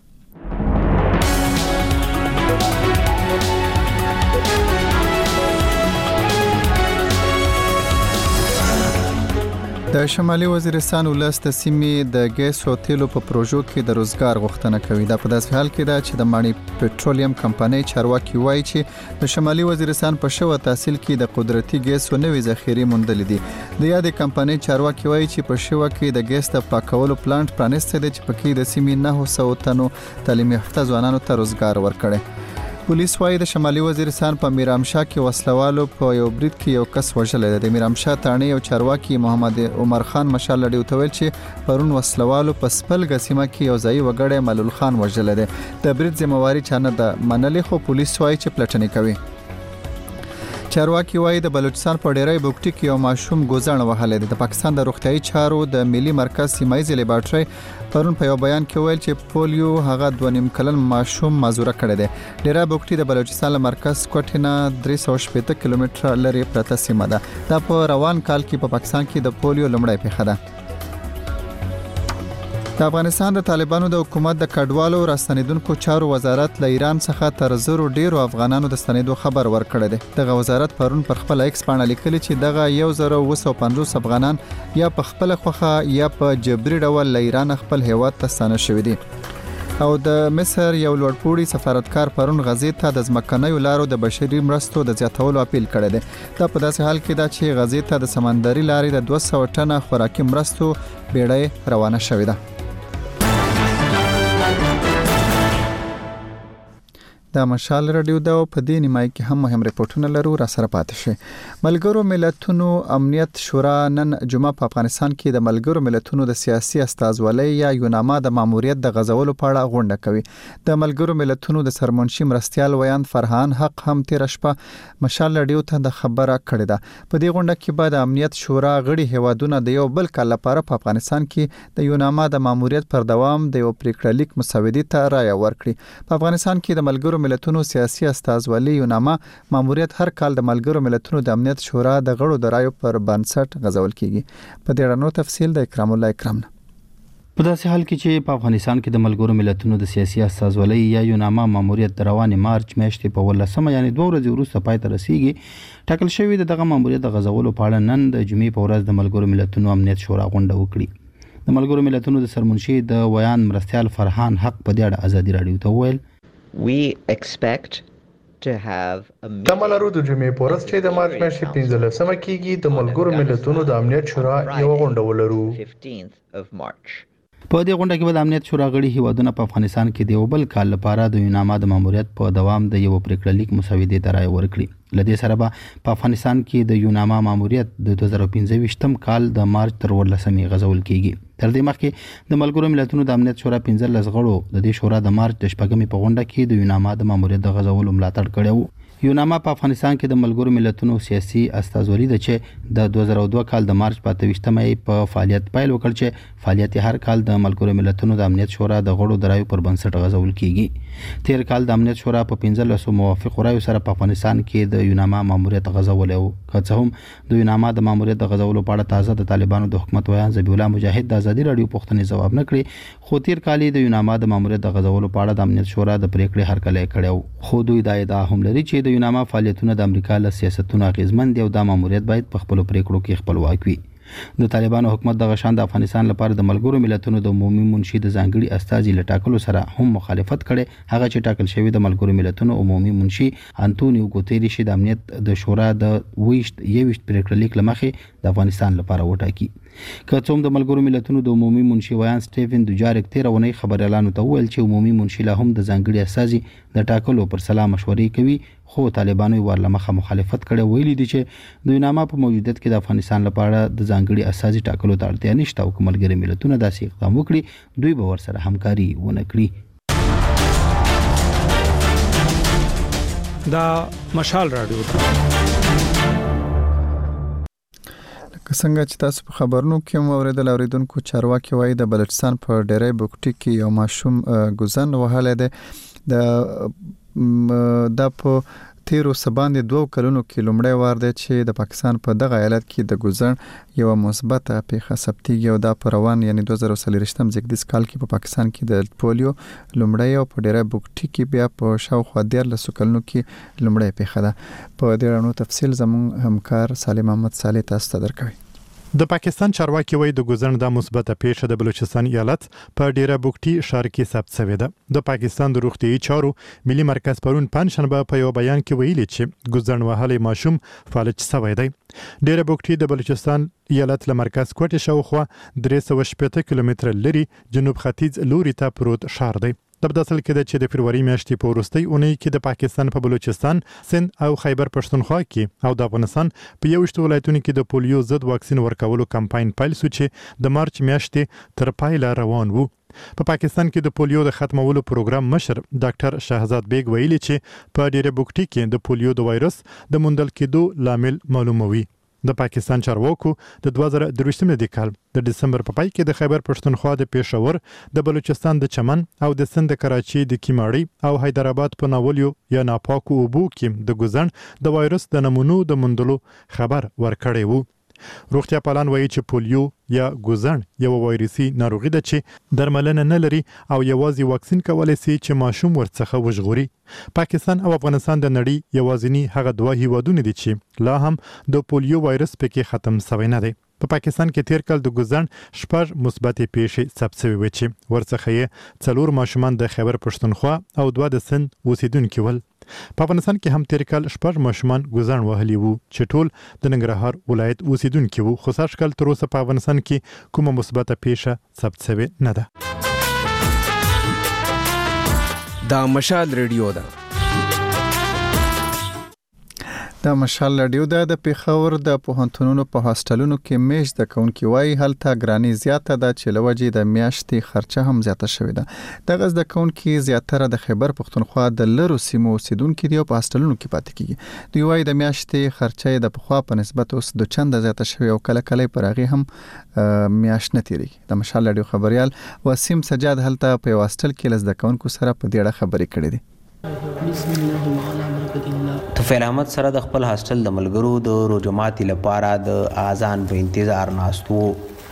د شمالي وزیرستان ولست سیمې د ګیس او تیلو په پروژو کې د روزګار غوښتنه کوي. دا په داسې حال کې ده چې د مانی پټرولیم کمپنۍ چارواکي وایي چې د شمالي وزیرستان په شوه تحصیل کې د قدرتي ګیس او نوې ذخیره موندل دي. د یادې کمپنۍ چارواکي وایي چې په شوه کې د ګیس د پاکولو پلانټ پرانیسته دي چې پکې د سیمې 900 تنو تعلیم یافته ځوانانو ته روزګار ورکړي. پولیس وايي د شمالي وزیرستان په میرامشاه کې وسلوالو په یو برید کې یو کس وژل دی. د میرامشاه تاڼې او چارواکي محمد عمر خان مشال لډیو تویل چې پرون وسلوالو په سپلګ سیمه کې یو ځای وګړی ملول خان وژل دی. د برید ذمہواری چانه د منلې خو پولیس وايي چې پلټنې کوي. چارواکي وايي د بلوچستان په ډیری بوکټي کې یو ماشوم ګوزڼ وهلی دی. د پاکستان د روغتیايي چارو د ملي مرکز سیمایي لیبارټري پرون په یو بیان کې ویل چې پولیو هغه 2.5 کلن ماشوم معذوره کړی دی. ډیری بوکټي د بلوچستان له مرکز کوټینا 380 کیلومتره لري پرته سیمه ده. دا په روان کال کې په پاکستان کې د پولیو لومړی پیښه ده. د افغانستان د طالبانو د حکومت د کډوالو راستنیدونکو چارو وزارت له ایران څخه تر زرو ډیرو افغانانو د ستنیدو خبر ورکړی دی. دغه وزارت پرون پر خپل ایکس باندې لیکلی چې دغه 1250 افغانان یا په خپل خوخه یا په جبري ډول له ایران خپل هیواد ته ستانه شوي دي. او د مصر یو لوړپوړي سفارتکار پرون غزې ته د ځمکنیو لارو د بشري مرستو د زیاتولو اپیل کړی دی. دا په داسې حال کې ده چې غزې ته د سمندري لارې د 200 ټنه خوراکي مرستو بیړۍ روانه شوې ده. د مشال رادیو دا په دې نیمای کې هم مهم ریپورتونه لرو را سره پاتې شي. ملګرو ملتونو امنیت شورا نن جمعه په افغانستان کې د ملګرو ملتونو د سیاسي استازولۍ یا یوناما د ماموریت د غزولو په اړه غونډه کوي. د ملګرو ملتونو د سرمنشي مرستيال ویان فرحان حق هم تیر شپه مشال رادیو ته د خبره کړې ده. په دې غونډه کې به د امنیت شورا غړي هیوادونه د یو بل کال لپاره په افغانستان کې د یوناما د ماموریت پر دوام د یو پریکړه لیک مسودې ته رائے ورکړي. په افغانستان کې د ملګرو ملتونو سیاسي استازولۍ یوناما ماموریت هر کال د ملګرو ملتونو د امنیت شورا د غړو د رایو پر بنسټ غزول کیږي. په دې اړه نو تفصیل د اکرام الله اکرام. په داسې حال کې چې په افغانستان کې د ملګرو ملتونو د سیاسي استازولۍ یا یوناما ماموریت د روانې مارچ میاشتې په 18 یعنی 2 ورځې وروسته پای ته رسیدي، ټاکل شوی دغه ماموریت د غزولو په اړه نن د جمعې په ورځ د ملګرو ملتونو امنیت شورا غونډه وکړي. د ملګرو ملتونو د سرمنشي د ویان مرستيال فرحان حق په دې اړه ازادي رادیو ته وویل We expect to have a تملرو د جمعې په ورځ چې د مارچ میاشتې 15مه کېږي د ملګرو ملتونو د امنیت شورا یو غونډه ولرو. 15th of March. په دې غونډه کې د امنیت شورا غړي هیوادونه په افغانستان کې د یو بل کال لپاره د یوناما د ماموریت په دوام د یو پریکړه لیک مسودې ته رائے ورکړي. لدې سره به په افغانستان کې د یوناما ماموریت د 2015 کال د مارچ تر 18 غزول کیږي. تر دې مخکې د ملګرو ملتونو د امنیت شورا 15 غړو د دې شورا د مارچ د شپږمې په غونډه کې د یوناما د ماموریت د غزولو ملاتړ کړی و. یوناما په افغانستان کې د ملګرو ملتونو سیاسي استازولي د چې د 2002 کال د مارچ په 28مې په فعالیت پیل وکړ چې فعالیت هر کال د ملګرو ملتونو د امنیت شورا د غړو د رایو پر بنسټ غزول کیږي. تیر کال د امنیت شورا په 15 موافق رایو سره په افغانستان کې د یوناما ماموریت غزول او که څه هم د یوناما د ماموریت د غزولو په اړه تازه د طالبانو د حکومت ویان ذبیح الله مجاهد د ازادي رادیو پوښتنې ځواب نه کړی، خو تیر کال د یوناما د ماموریت د غزولو په اړه د امنیت شورا د پریکړې هرکلی کړی، خو دوی دا ادعا هم لري چې د یوناما فعالیتونه د امریکا له سیاستونو اغیزمن دي او دا ماموریت باید په خپل پریکړو کې خپلواک وي. د طالبانو حکومت د غشان د افغانستان لپاره د ملګرو ملتونو د عمومي منشي د ځانګړي استازي لټاکلو سره هم مخالفت کړي. هغه چې ټاکل شوی د ملګرو ملتونو عمومي منشي انټونیو ګوتيریش د امنیت د شورا د 21 پریکړه لیک لمخې د افغانستان لپاره وټاکي. که څوم د ملګرو ملتونو د عمومي منشي ویان سټیفن دوجارک 13 ونې خبريالانو ته ویل چې عمومي منشي له هم د ځانګړي استازي د ټاکلو پر سلا مشورې کوي، خو طالبانو ورلمخه مخالفت کړي. ویلي دي چې د یوناما په موجودیت کې د افغانستان لپاره د ځانګړي اساسي ټاکلو ته اړتیا نشته او ملګري ملتونه داسې اقدام وکړي دوی به ورسره همکاري ونه کړي. دا مشال رادیو څنګه چې تاسو په خبرونو کې مو اوریدل، اوریدونکو چارواکي وایي د بلوچستان په ډیری بوکټي کې یو ماشوم ګوزن وهلی دی. د په تیرو سباندې 2 کلونو کې لومړی وار دی چې د پاکستان په دغه ایالت کې د ګوزن یو مثبته پیښه ثبتېږي او دا په روان یعنی 2023م زیږدیز کال کې په پاکستان کې د پولیو لومړی او په ډیری بوکټي کې بیا په شاوخوا 13 کلونو کې لومړی پیښه ده. په دې اړه تفصیل زموږ همکار سالم محمد صالح تاسو ته درکوي. د پاکستان چارواکي وایي د ګوزن د مثبته پیښه د بلوچستان ایالت په ډیره بوکټي ښار کې ثبت شوې ده. د پاکستان د روغتیايي چارو ملي مرکز پرون پنځشنبه په یو بیان کې ویلي چې ګوزن وهلي ماشوم فالج شوی دی. ډیره بوکټي د بلوچستان ایالت له مرکز کوټې شاوخوا 380 کیلومتره لري جنوب ختیځ لوري ته پروت ښار دی. د بداسل کې د چې د فروری میاشتې په وروستۍ اونۍ کې د پاکستان په بلوچستان، سند او خیبر پښتونخوا کې او د افغانستان په 21 ولایتونو کې د پولیو ضد واکسین ورکولو کمپاین پیل شو چې د مارچ میاشتې تر پایله روان وو. په پاکستان کې د پولیو د ختمولو پروګرام مشر ډاکټر شهزاد بیگ ویلي چې په ډیره بوکټي کې د پولیو د وایرس د موندل کېدو لامل معلوموي. د پاکستان چارواکو د 2023 کال د دسمبر په پای کې د خیبر پښتونخوا د پېښور، د بلوچستان د چمن او د سند د کراچي د کیماړي او حیدرآباد په ناولیو یا ناپاکو اوبو کې د ګوزن د وایرس د نمونو د موندلو خبر ورکړی وو. روغتیا پالان وایي چې پولیو یا ګوزن یو وایرسي ناروغي ده چې درملنه نه لري او یوازې واکسین کولای شي چې ماشوم ورڅخه وژغوري. پاکستان او افغانستان د نړۍ یوازینی هغه 2 هیوادونه دي چې لا هم د پولیو وایرس پکې ختم شوی نه دی. په پاکستان کې تیر کال د ګوزن 6 مثبتې پیښې ثبت شوې وې چې ورڅخه یې 4 ماشومان د خیبر پښتونخوا او 2 د سند اوسیدونکي ول. په افغانستان کې هم تیر کال 6 ماشومان ګوزن وهلي وو چې ټول د ننګرهار ولایت اوسیدونکي وو، خو سږ کال تر اوسه په افغانستان کې کومه مثبته پیښه ثبت شوې نه ده. دا مشال ریډیو ده. د مشال رادیو د پیښور د پوهنتونونو په هاستلونو کې میش د کونکي وای هلته ګرانی زیاته ده چې لوجې د میاشتې خرچه هم زیاته شوې ده. د غز د کونکي زیاتره د خیبر پښتونخوا د لرو سیمو اوسیدونکو دی او په هاستلونو کې پاتې کیږي. دوی وای د میاشتې خرچه د پخوا په نسبت اوس د چنده زیاته شوې او کله کله پر هغه هم میاشت نه تیری. د مشال رادیو خبريال وسیم سجاد هلته په هاستل کې لز د کونکو سره په ډیره خبرې کړې دي. بسم الله الرحمن الرحیم. طفیل احمد سره د خپل هاستل د ملګرو د روجماتي لپاره د اذان په انتظار ناستو.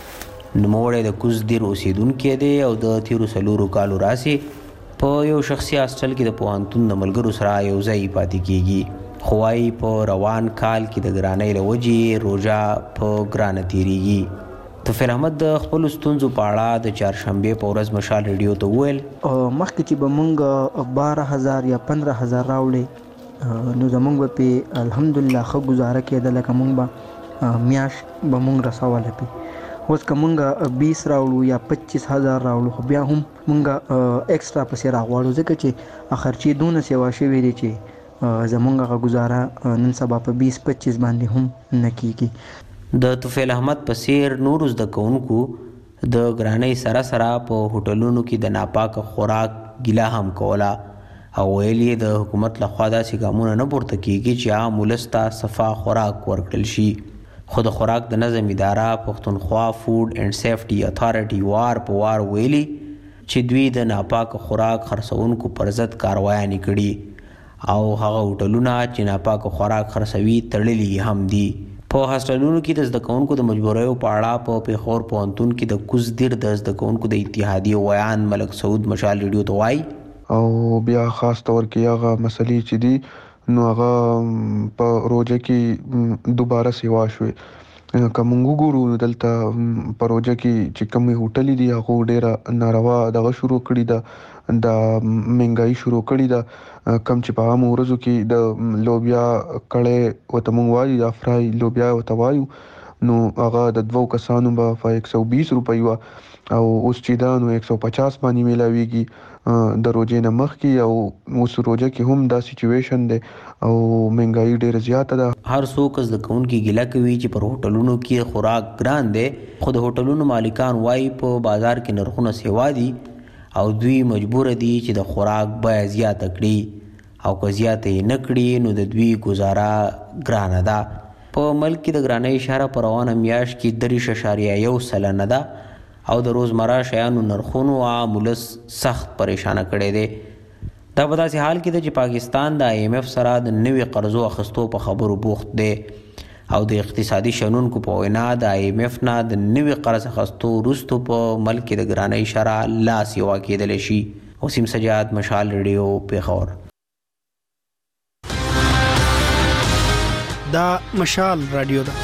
نوموړی د کوزدیر اوسیدونکی دی او د تیرو سلورو کالو راسي په یو شخصي هاستل کې د پوهنتون د ملګرو سره یو ځای پاتې کیږي. خو وايي په روان کال کې د ګرانۍ له وجې روژه په ګرانه تیریږي. طفیل احمد د خپل ستونزو په اړه د چهارشنبه په ورځ مشال ریډیو ته وویل مخکې چې به مونږ 12000 یا 15000 راوړې نو زمونږ په الحمدلله ښه گزاره کېده، لکه مونږ به میاش به مونږ رسوله پی. اوس که مونږ 20 راوړو یا 25000 راوړو خو بیا هم مونږ ایکسترا پسې راغواړو ځکه چې خرچې دونه سیوا شوې دي چې زمونږ گزاره نن سبا په 20-25 باندې هم نه کیږي. د طفیل احمد په څیر نورو زده کوونکو د ګرانۍ سره سره په هوټلونو کې د ناپاکه خوراک ګیله هم کوله او ویل یې د حکومت لخوا داسې ګامونه نه پورته کیږي چې عام ولس ته صفا خوراک ورکړل شي. خو د خوراک د نظم اداره پښتونخوا فود اینډ سیفټي اتھارټي وار په وار ویلي چې دوی د ناپاکه خوراک خرڅونکو پر ضد کاروایانې کړي او هغه هوټلونه چې ناپاکه خوراک خرڅوي تړلي هم دي. په هاستلونو کې د زده کوونکو د مجبوریو په اړه په پیښور پوهنتون کې د کوزدیر د زده کوونکو د اتحادیې ویان ملک سعود مشال ریډیو ته وایي او بیا خاص طور کې هغه مسلې چې دي نو هغه په روزه کې دوباره سیوا شوې. که موږ وګورو دلته په روزه کې چې کوم هوټل دي هغه ډېره ناروا دغه شروع کړي ده، د مهنګایي شروع کړي ده. کم چې په عام ورځو کې د لوبیا کړه وته مونږ وایو یا فرای لوبیا وته وایو نو هغه د 2 کسانو په 120 روپۍ او اوس چې دا نو 150 باندې ملاويږي د روزې نه مخکې او اوس روزه کې هم دا سچويشن دی او مهنګايي ډېر زیاته ده. هر څوک د کوونکی ګیله کوي چې پر هوټلونو کې خوراک ګران دی، خو د هوټلونو مالکان وايي په بازار کې نرخونه سیوا دي او دوی مجبور دي چې د خوراک بیه زیاته کړي او که زیاته یې نه کړي نو د دوی گزاره ګرانه ده. په ملک کې د ګرانۍ اشاره په روانه میاشت کې 3.1% ده او د روزمره شیانو نرخونو عام ولس سخت پریشانه کړی دی. دا په داسې حال کې ده چې پاکستان د IMF سره د نوي قرضو اخیستو په خبرو بوخت دی او د اقتصادي شنونکو په وینا د IMF نه د نوي قرض اخیستو وروسته په ملک کې د ګرانۍ اشاره لا سیوا کېدلی شي. وسیم سجاد، مشال ریډیو، پیښور. دا مشال رادیو ده.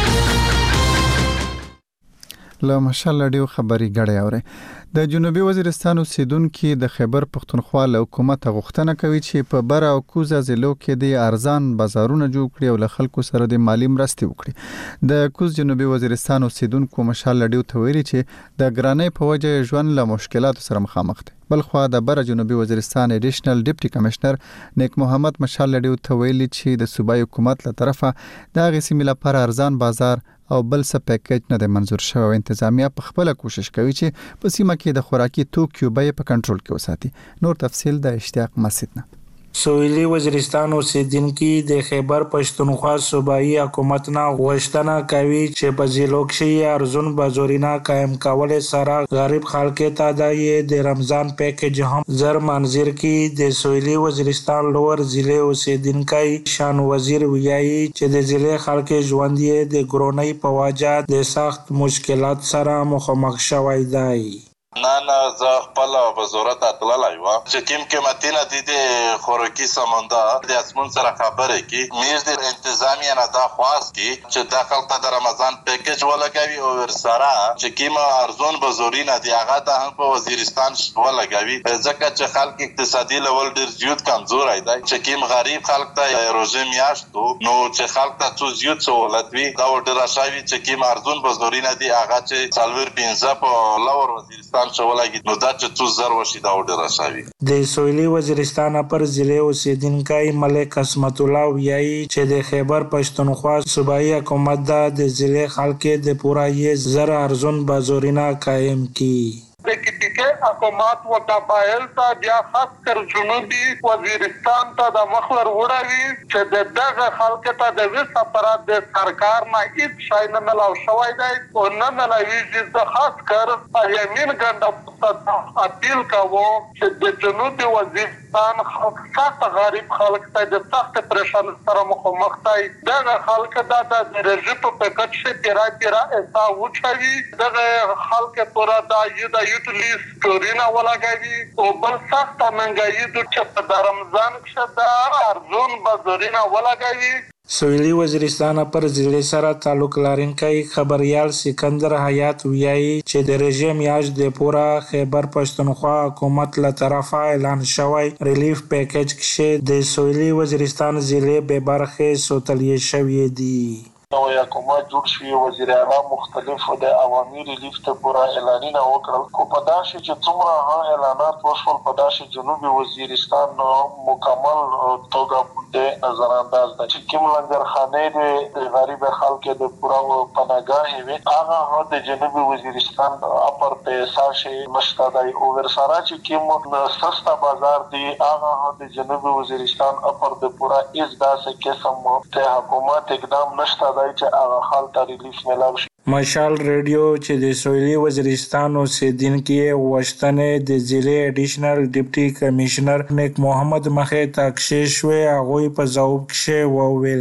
له مشال رادیو خبري غړې اوري. د جنوبي وزیرستان اوسیدونکو د خیبر پختونخوا له حکومت غوښتنه کوي چې په بر او کوزه ضلعو کې د ارزان بازارونه جوړ کړي او له خلکو سره د مالی مرستې وکړي. د کوز جنوبي وزیرستان اوسیدونکو مشال رادیو ته ویلي چې د ګرانۍ په وجه ژوند له مشکلاتو سره مخامخ دي. بلخوا د بر جنوبي وزیرستان ایډیشنل ډیپټي کمشنر نیک محمد مشال رادیو ته ویلي چې د صوبایي حکومت له طرفه د غسیمه لپاره ارزان بازار او بل څه پیکیج نه د منزور شوی او انتظامیه په خپل کوشش کوي چې په سیمه کې د خوراکي توکو بیه په کنټرول کې وساتي. نور تفصیل د اشتیاق مسعود نه. سویلی وزیرستان اوسیدونکو د خیبر پښتونخوا صوبایي حکومت نه غوښتنه کوي چې په ضلعو کې ارزون بازارونه قائم کول سره غریب خلکو ته د رمضان پیکیج هم زر منظور کړي. د سویلی وزیرستان لور ضلع اوسیدونکو شان وزیر ویایي چې د ضلع خلکو ژوند د ګرونۍ په وجه د سخت مشکلات سره مخامخ شوی دی. نه زه خپل وزارت اتلای و چې کوم قیمتونه د خوراکي سامان د اسمون سره خبره کی میر د انتظامیه نه دا خواست کی چې داخل ته د رمضان پیکیج ولګوي او ورسره چې کوم ارزون بازارونه دی هغه د هم په وزیرستان ولګوي ځکه چې خلک اقتصادي لول ډیر زیات کمزور دی چې کوم غریب خلک ته روزه میاشتو نو چې خلک ته څو زیات سہولت وي دا ډیر شاوي چې کوم ارزون بازارونه دی هغه چې سالور 15 په لور وزیرستان شولای نو دا چې تو زر وشي دا ډیر شاوي. د سویلی وزیرستان پر ضلع اوسیدونکو ملک قسمت الله ویایي چې د خیبر پښتونخوا صوبایي حکومت د ضلع خلکو د پورا یې زر ارزون بازارونه قائم کړي. د کټیکه حکومت و تفایل ته بیا خاص کر جنوبي وزیرستان ته د مخور وړاوي چې دغه خلکو ته د وسه پرات د سرکار نه هیڅ شای نه ملاو شوی دی او نه ملاوي چې خاص کر یمین ګنده اپیل کوو چې د جنوبي وزیرستان خلک سخت غریب خلک ته د سخت پریشان سره مخامخ دي. دغه خلکو د رژیم په پکټ شي پیرا ایسا وچوي دغه خلکو پورا د یوټیلیز کورینه ولګوي او بل سخت منګایي د چې د رمضان کې د ارزون بازارونه ولګوي. سویلی وزیرستان پر ضلع سره تعلق لرونکی خبريال سکندر حیات ویایي چې د رژیم یاج د پورا خیبر پښتونخوا حکومت له طرفه اعلان شوی ریلیف پیکیج کې د سویلی وزیرستان ضلع به برخه سوتلې شوی دی. نو حکومت جوړ شوی وزیر اعلی مختلفو د عوامي ریلیف ته پورا اعلانونه وکړل کو پداسي چې څومره اعلانات وشول پداسي جنوبي وزیرستان مکمل توګه د نظر انداز د کوم لنګرخانه د غریب خلکو د پورا پناهګاه وي هغه د جنوبي وزیرستان اپر پیسا شي مشتدای او ورسره چې کوم سستا بازار دی هغه د جنوبي وزیرستان اپر د پورا از داسې قسم ته حکومت اقدام نشته چې هغه خلک ریلیف ملاوي. مشال ریډیو چې د سویلی وزیرستان اوسیدونکو غوښتنې د ضلع ایډیشنل ډیپټي کمشنر نیک محمد مخې تاکشې شوې هغه په ځواب کې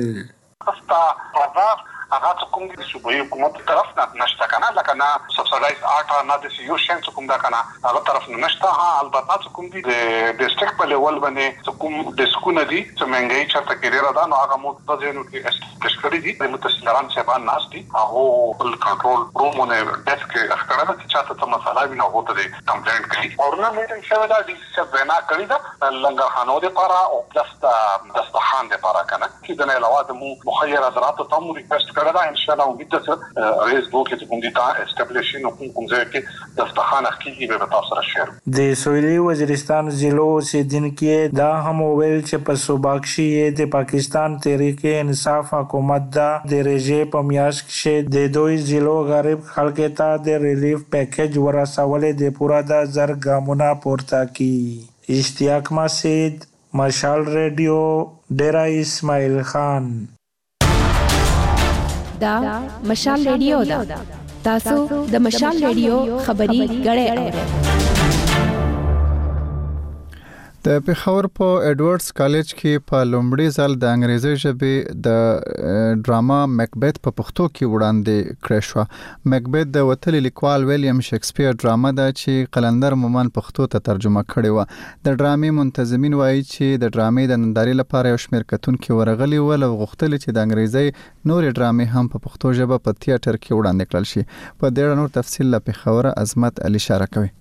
وویل هغه کوم د صوبایي حکومت طرف نه نشته کنه لکه نه سبسایډایز آټا نه د یو شین کوم دا کنه هغه طرف نه نشته. ها البته کوم دي د ډیسټریکټ په لیول باندې کوم د سکونه دي چې منګي چرته کې ډیر ده نو هغه مو د ځینو کې تشکری دي د متسلران سبان ناشتي هغه بل کنټرول رومونه ډیسک اختراع چې چاته ته مسله ویني هغه ته کمپلینټ کوي اورنامنټ شوی دا د څه بنا کړی دا لنګرخانو د پاره او پلس د دستخان د پاره کنه چې د نه علاوه د مو مخیر حضرات ته مو ریکوست کړه دا ان شاء الله امید ده رئیس بو کې کوم دي تا اسټابلیشین کوم ځای کې دفترخانه کې به تاسو سره شیر د سویلي وزیرستان ضلع اوسیدونکو دا هم ویل چې په صوبه کې د پاکستان تحریک انصاف حکومت دا د رژې په میاشت کې د دوی ضلع غریب خلکو ته د ریلیف پیکیج ورسولې د پورا د زر ګامونه پورته کی. اشتیاق مسید، مشال ریډیو، ډیرا اسماعیل خان. دا مشال ریډیو دا تاسو د مشال ریډیو خبري غړې د پیښور په ایډورډز کالج کې په لومړي ځل د انګریزي ژبې د ډراما میکبت په پښتو کې وړاندې کړې شو. میکبت د وتلي لیکوال ویلیام شکسپیر ډراما ده چې قلندر مومن پښتو ته ترجمه کړې و. د ډرامې منتظمین وایي چې د ډرامې د نندارې لپاره یو شمېر کتونکي ورغلي ول او غوښتل چې د انګریزي نورې ډرامې هم په پښتو ژبه په تیاتر کې وړاندې کړل شي. په دې اړه نور تفصیل له پیښور عظمت علي اشاره کوي.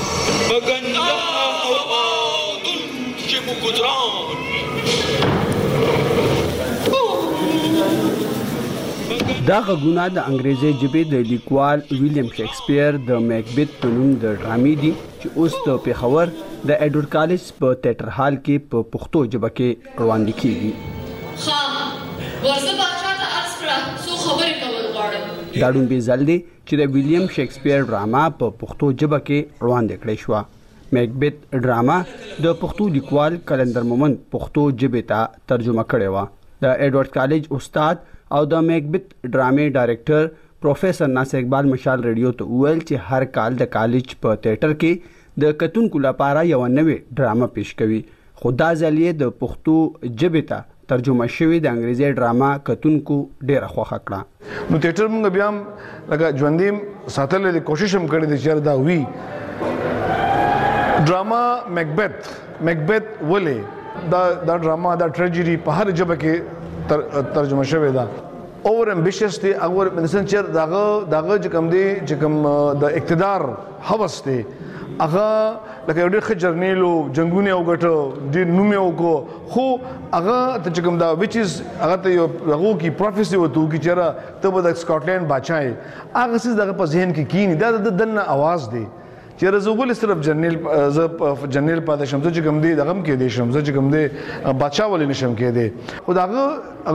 دا غږونه د انګریزي ژبې د لیکوال ویلیام شکسپیر د میکبت په نوم د ډرامې دي چې اوس د پیښور د ایډورډ کالج په تیاتر هال کې په پښتو ژبه کې وړاندې کیږي. ورزه بادشاہ ته عرض کړه څو خبرې کول غواړم. دا ډومبي ځل دی چې د ویلیام شکسپیر ډراما په پښتو ژبه کې وړاندې کړې شوه. میکبت ډراما د پښتو لیکوال قلندر مومن پښتو ژبې ته ترجمه کړې وه. د ایډورډ کالج استاد او د میکبت ډرامې ډایرکټر پروفیسور ناصر اقبال مشال ریډیو ته ویل چې هر کال د کالج په تیاتر کې د کتونکو لپاره یو نوې ډرامه پیش کوي، خو دا ځل یې د پښتو ژبې ته ترجمه شوې د انګریزي ډراما کتونکو ډیره خوښه کړه. نو تیاتر موږ بیا لکه ژوندې ساتل د کوشش هم کړې د چیر دا وی ډراما میکبت ولې دا ډراما دا ټریجډي په هر ژبه کې ترجمه شوې ده. اور امبیشس دی اور انسان چې داغه چې کوم دی چې کوم د اقتدار هوس دی هغه لکه ډېر ښه جرنیلو جنگونه وګټو ډېر نوم یې وکړو خو هغه ته چې کوم دا وچ از هغه ته یو هغه کی پروفیسي وته کی چېرې ته به د سکاټلند بادشاہ هغه څه دغه په ذهن کې کینی دا د دنه आवाज دی چېرې زه ولې صرف جرنیل پاتې شم زه چې کوم دی دغه کې دی شم زه چې کوم دی بادشاہ ولې نشم کې دی خو دغه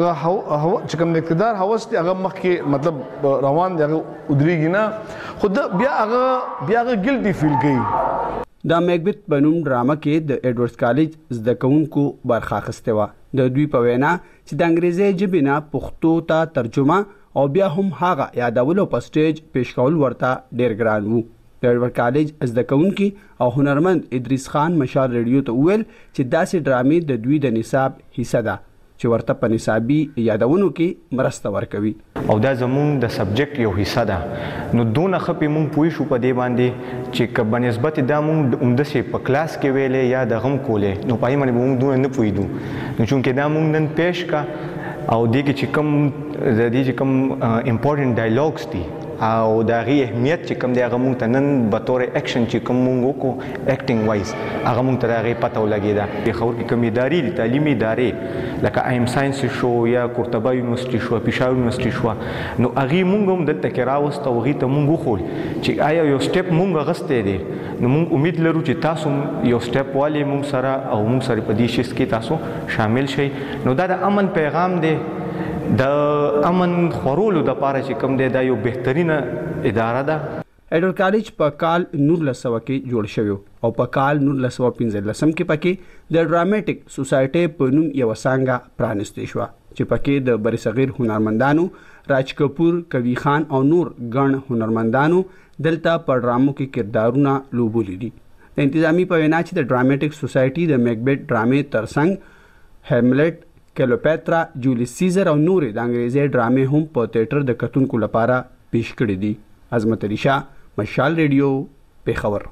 چې کوم اقتدار هوس دی هغه مخکې مطلب روان دی هغه ودرېږي نه خو بیا هغه ګلټي فیل کوي. د میکبت په نوم ډرامه کې د ایډورډز کالج زده کوونکو برخه اخیستې وه. د دوی په وینا چې د انګریزي ژبې نه پښتو ته ترجمه او بیا هم هغه یادولو په سټیج پیش کول ورته ډېر ګران وو. د ایډورډ کالج زده کوونکي او هنرمند ادریس خان مشال ریډیو ته وویل چې داسې ډرامې د دوی د نصاب حصه ده چې ورته په نصابي یادونو کې مرسته ورکوي. او دا زموږ د سبجیکټ یو حصہ ده نو دونه خپې مونږ پوه شو په دې باندې چې که بنسبت دا مونږ عمدسې په کلاس کې ویلې یا د غم کولې نو پای باندې مونږ دونه نه پوهېدو نو چونکې دا مونږ نن پیش کا او دې کې چې کوم امپورټنټ ډایلاګز دي او د هغې اهمیت چې کوم دی هغه مونږ ته نن به طور اکشن چې کوم مونږ وکړو اکټینګ وایز هغه مونږ ته د هغې پته ولګېده. پېښور کې کوم ادارې دي تعلیمي ادارې لکه ایم ساینس شو یا قرطبه یونیورسټي شو پېښور یونیورسټي شو نو هغې مونږ هم دلته کې راوست او هغې ته مونږ وښول چې آیا یو سټیپ مونږ اخیستی دی نو مونږ امید لرو چې تاسو یو سټیپ والې مونږ سره او مونږ سره په دې شیز کې تاسو شامل شئ. نو دا د امن پیغام دی د امن خورولو د پاره چې کوم دی دا یو بهترینه اداره ده. ایډورډ کالج په کال 1900 کې جوړ شوی او په کال 1915 کې پکې د ډراماټیک سوسایټي په نوم یو څنګه پرانستې شو چې پکې د برصغیر هنرمندانو راج کپور، کوي خان او نور ګڼ هنرمندانو دلته په ډرامو کې کردارونه لوبولي دي. د انتظامی په وینا چې د ډراماټیک سوسایټي د میکبت ډرامې ترڅنګ هیملټ، کلوپاترا، جولیس سیزر او نورې د انګریزي ډرامې هم په تیاتر د کتونکو لپاره پیش کړي دي. عظمت علي شاه، مشال ریډیو، پیښور.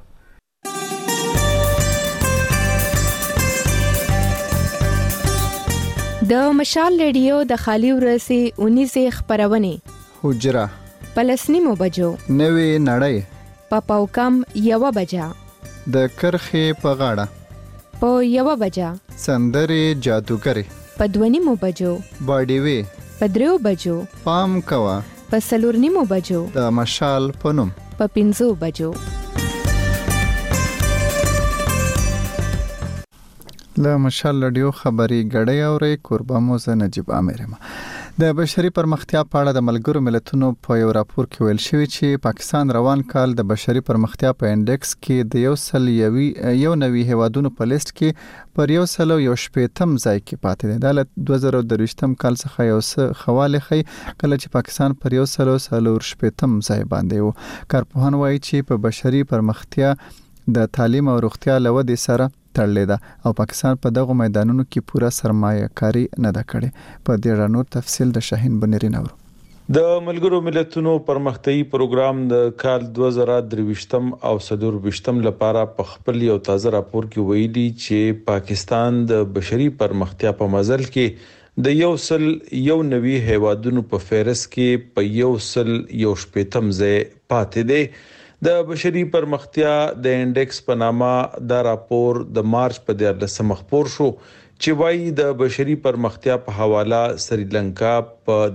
د مشال ریډیو د خالي ورځې 19 خبرونه حجره پلسنیمو بجو نوې نړۍ په پاوکم 1 بجا د کرخې په غاړه په 1 بجا سندرې جادوګرې په 2 بجو باډي وی په 3 بجو، پام کوه په 4:30 بجو، د مشال په نوم په 5 بجو. له مشال رادیو خبري غړې اوري قربا موزه نجيب عامر. د بشري پرمختیا په اړه د ملګرو ملتونو په یو راپور کې ویل شوی چې پاکستان روان کال د بشري پرمختیا په انډیکس کې د 190 هیوادونو په لیست کې پر 118م ځای کې پاتې دی. د 2023م کال څخه یو څه خواله خي کله چې پاکستان پر 118م ځای باندې وو. کارپوهان وایي چې په بشري پرمختیا د تعلیم او روغتیا لودې سره تړلې ده او پاکستان په دغه میدانونو کې پوره سرمایه کاری نه ده کړې. په دې اړه نور تفصیل د شاهین بنيري نور. د ملګرو ملتونو پرمختیايي پروګرام د کال 2023 او 2024 لپاره په خپل یو تازه راپور کې ویلي چې پاکستان د بشري پرمختیا په مزل کې د 190 هیوادونو په فهرست کې په 118م ځای پاتې دی. د بشري پرمختیا د انډیکس په نامه دا راپور د مارچ په 14 خبر شو چې وايي د بشري پرمختیا په حواله سریلانکا په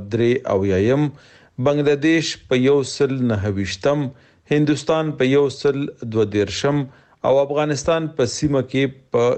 3 بنگلاديش په 129م، هندستان په 132م او افغانستان په سیمه کې په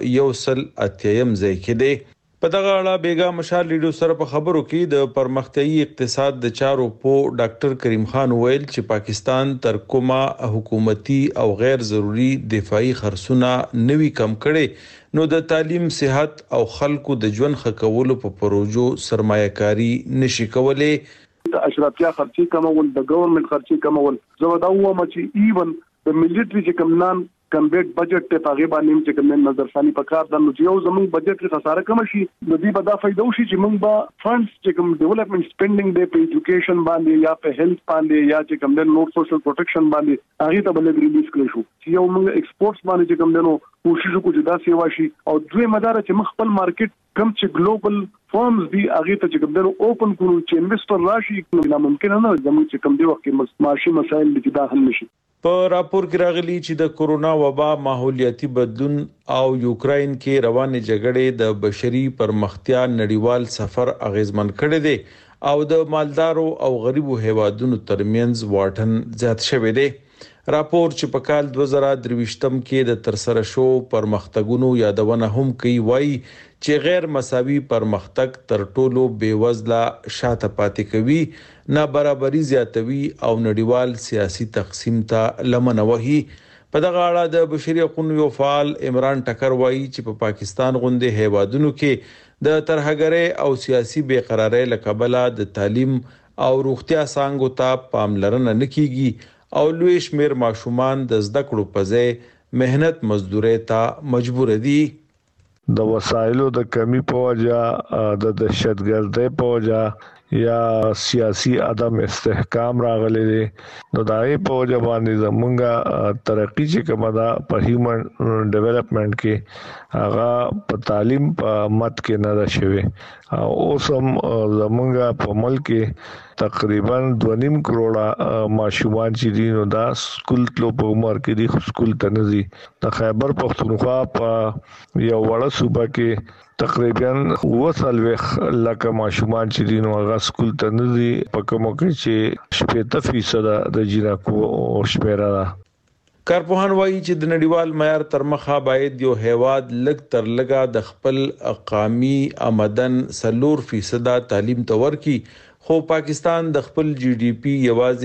180م ځای کې دی. په دغه اړه بیګا مشال ریډیو سره په خبرو کې د پرمختیايي اقتصاد د چارو په ډاکټر کریم خان ویل چې پاکستان تر کومه حکومتي او غیر ضروري دفاعي خرڅونه نوي کم کړي نو د تعلیم، صحت او خلکو د ژوند ښه کولو په پروژو سرمایه‌کاري نشي کولای. د اشرافیه خرچي کمول، د ګورنمنت خرچي کمول، زه دا وایم چې ایون د ملټری چې کوم نن کمبیټ بجټ ته پاغي باندې چې کوم نظرثاني پکار د نو یو زموږ بجټ کې خساره کم شي د دې په دا فائدہ وشي چې موږ به فندز چې کوم ډیولپمنٹ سپینډینګ دی په ایجوکیشن باندې یا په هیلث باندې یا چې کوم د نور سوشل پروټیکشن باندې هغه ته بل ریلیز کړی شو چې یو موږ ایکسپورټس باندې چې کوم دنو کوشش وکړو چې دا سیوا شي او دوی مدار چې موږ خپل مارکیټ کم چې ګلوبل فارمز دی هغه ته چې کوم دنو اوپن کړو چې انویسټر راشي نو ممکن نه زموږ چې کوم دی وخت کې معاشي مسایل چې دا حل نشي. په راپور کې راغلي چې د کورونا وبا، ماحولیاتي بدلون او یوکراین کې روانې جګړې د بشري پرمختیا نړیوال سفر اغیزمن کړي دي او د مالدارو او غریبو هیوادونو ترمنځ واټن زیات شوی دی. راپور چې په کال 2023م کې د ترسره شو پرمختګونو یادونه هم کوي وایي چې غیر مساوي پرمختګ تر ټولو بیوزله شاته پاتې کوي، نابرابري زیاتوي او نړیوال سیاسي تقسیم ته لمنه وهي. په دغه اړه د بشري حقوقو یو فعال عمران ټکر وایي چې په پاکستان غوندې هیوادونو کې د ترهګرۍ او سیاسي بې قرارۍ له کبله د تعلیم او روغتیا څانګو ته پاملرنه نه کیږي او لوی شمیر ماشومان د زده کړو په ځای مهنت مزدورۍ ته مجبور دي. د وسایلو د کمی په وجه، د دهشتګردۍ په وجه یا سیاسي عدم استحکام راغلي دي نو دای په وجه باندې زمونږه ترقی چې کومه ده په هیومن ډیولپمنٹ کې هغه په تعلیم په مت کې نه ده شوی او اوس هم زمونږه په ملک کې تقریبا 2.5 کروڑه ماشومان چې دي نو دا سکول تلو په عمر کې دي سکول ته نه دي. د خیبر پختونخوا په یو وړه صوبه کې تقریبا 40 لکه ماشومان چې دي نو هغه سکول ته نه دي په کومه کې چې 70% د جنکو شمیره ده. کارپوهان وایي چې د نړیوال معیار تر مخه باید یو هیواد لږ تر لږه د خپل قومي آمدن 4% تعلیم ته ورکړي، خو پاکستان د خپل جی ډی پی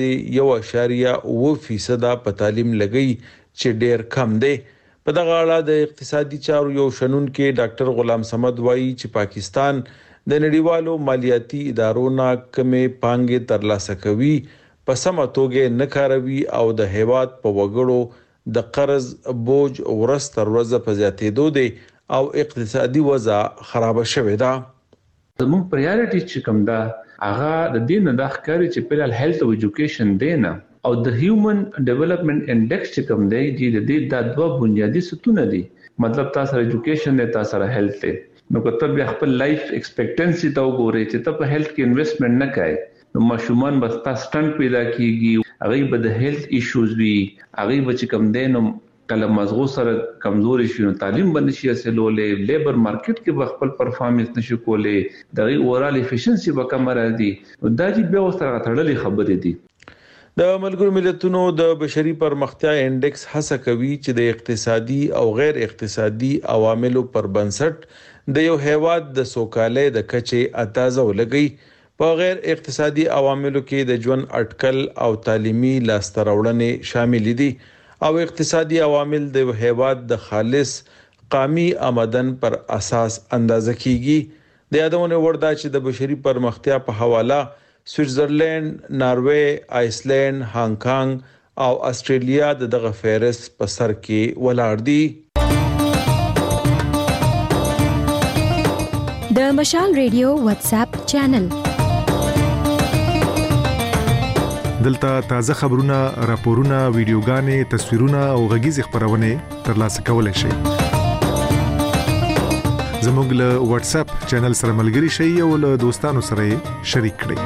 یوازې 1.9% په تعلیم لګي چې ډیر کم دی. په دغه اړه د اقتصادي چارو یو شنونکو ډاکټر غلام صمد وایي چې پاکستان د نړیوالو مالیاتي ادارو نه کمې پانګې ترلاسه کوي، په سمه توګه نه کاروي او د هیواد په وګړو د قرض بوج ورځ تر ورځې په زیاتېدو دی او اقتصادي وضع خراب شوې ده. زموږ پرایورټی چې کوم ده هغه د دین د ښکاری چې په هیلث او ایجوکیشن دی نه او د هیومن ډیولپمنٹ انډیکس چې کوم دی چې د دې د دوه بنیادی ستونه دي، مطلب تاسو ایجوکیشن دی، تاسو هیلث دی. نو کته بیا خپل لایف ایکسپیکټنسي ته وګورئ چې ته په هیلث کې انویسټمنټ نه کوي نو ماشومان بس تاسو سټنټ پیدا کیږي، هغه به د هیلث ایشوز وي، هغه به چې کوم دی نو کله مزغو سره کمزوري شي نو تعلیم باندې شي حاصلولې لیبر مارکیټ کې به خپل پرفارمنس نشي کولې د اورال افیشنسي به کم راځي دا چې بیا سره تړلې خبرې دي د ملګرو ملتونو د بشري پرمختیا انډیکس هڅه کوي چې د اقتصادي او غیر اقتصادي عواملو پر بنسټ د یو هیواد د سوکالۍ د کچې اندازه ولګي په غیر اقتصادي عواملو کې د ژوند اټکل او تعلیمي لاستهراوړنې شامل دي او اقتصادي عوامل د هیواد د خالص قومي آمدن پر اساس اندازه کیږي د یادونه وردا چې د بشري پرمختیا په حواله سوئټزرلند، ناروې، آیسلند، هانګ کانګ او استرالیا دغه فهرست په سر کې ولاړ دي. د مشال ریډیو واتس اپ چینل دلته تازه خبرونه، راپورونه، ویډیوګانې، تصویرونه او غږیز خبرونه ترلاسه کولای شئ. زموږ له واتس اپ چینل سره ملګري شئ او له دوستانو سره شریک کړئ.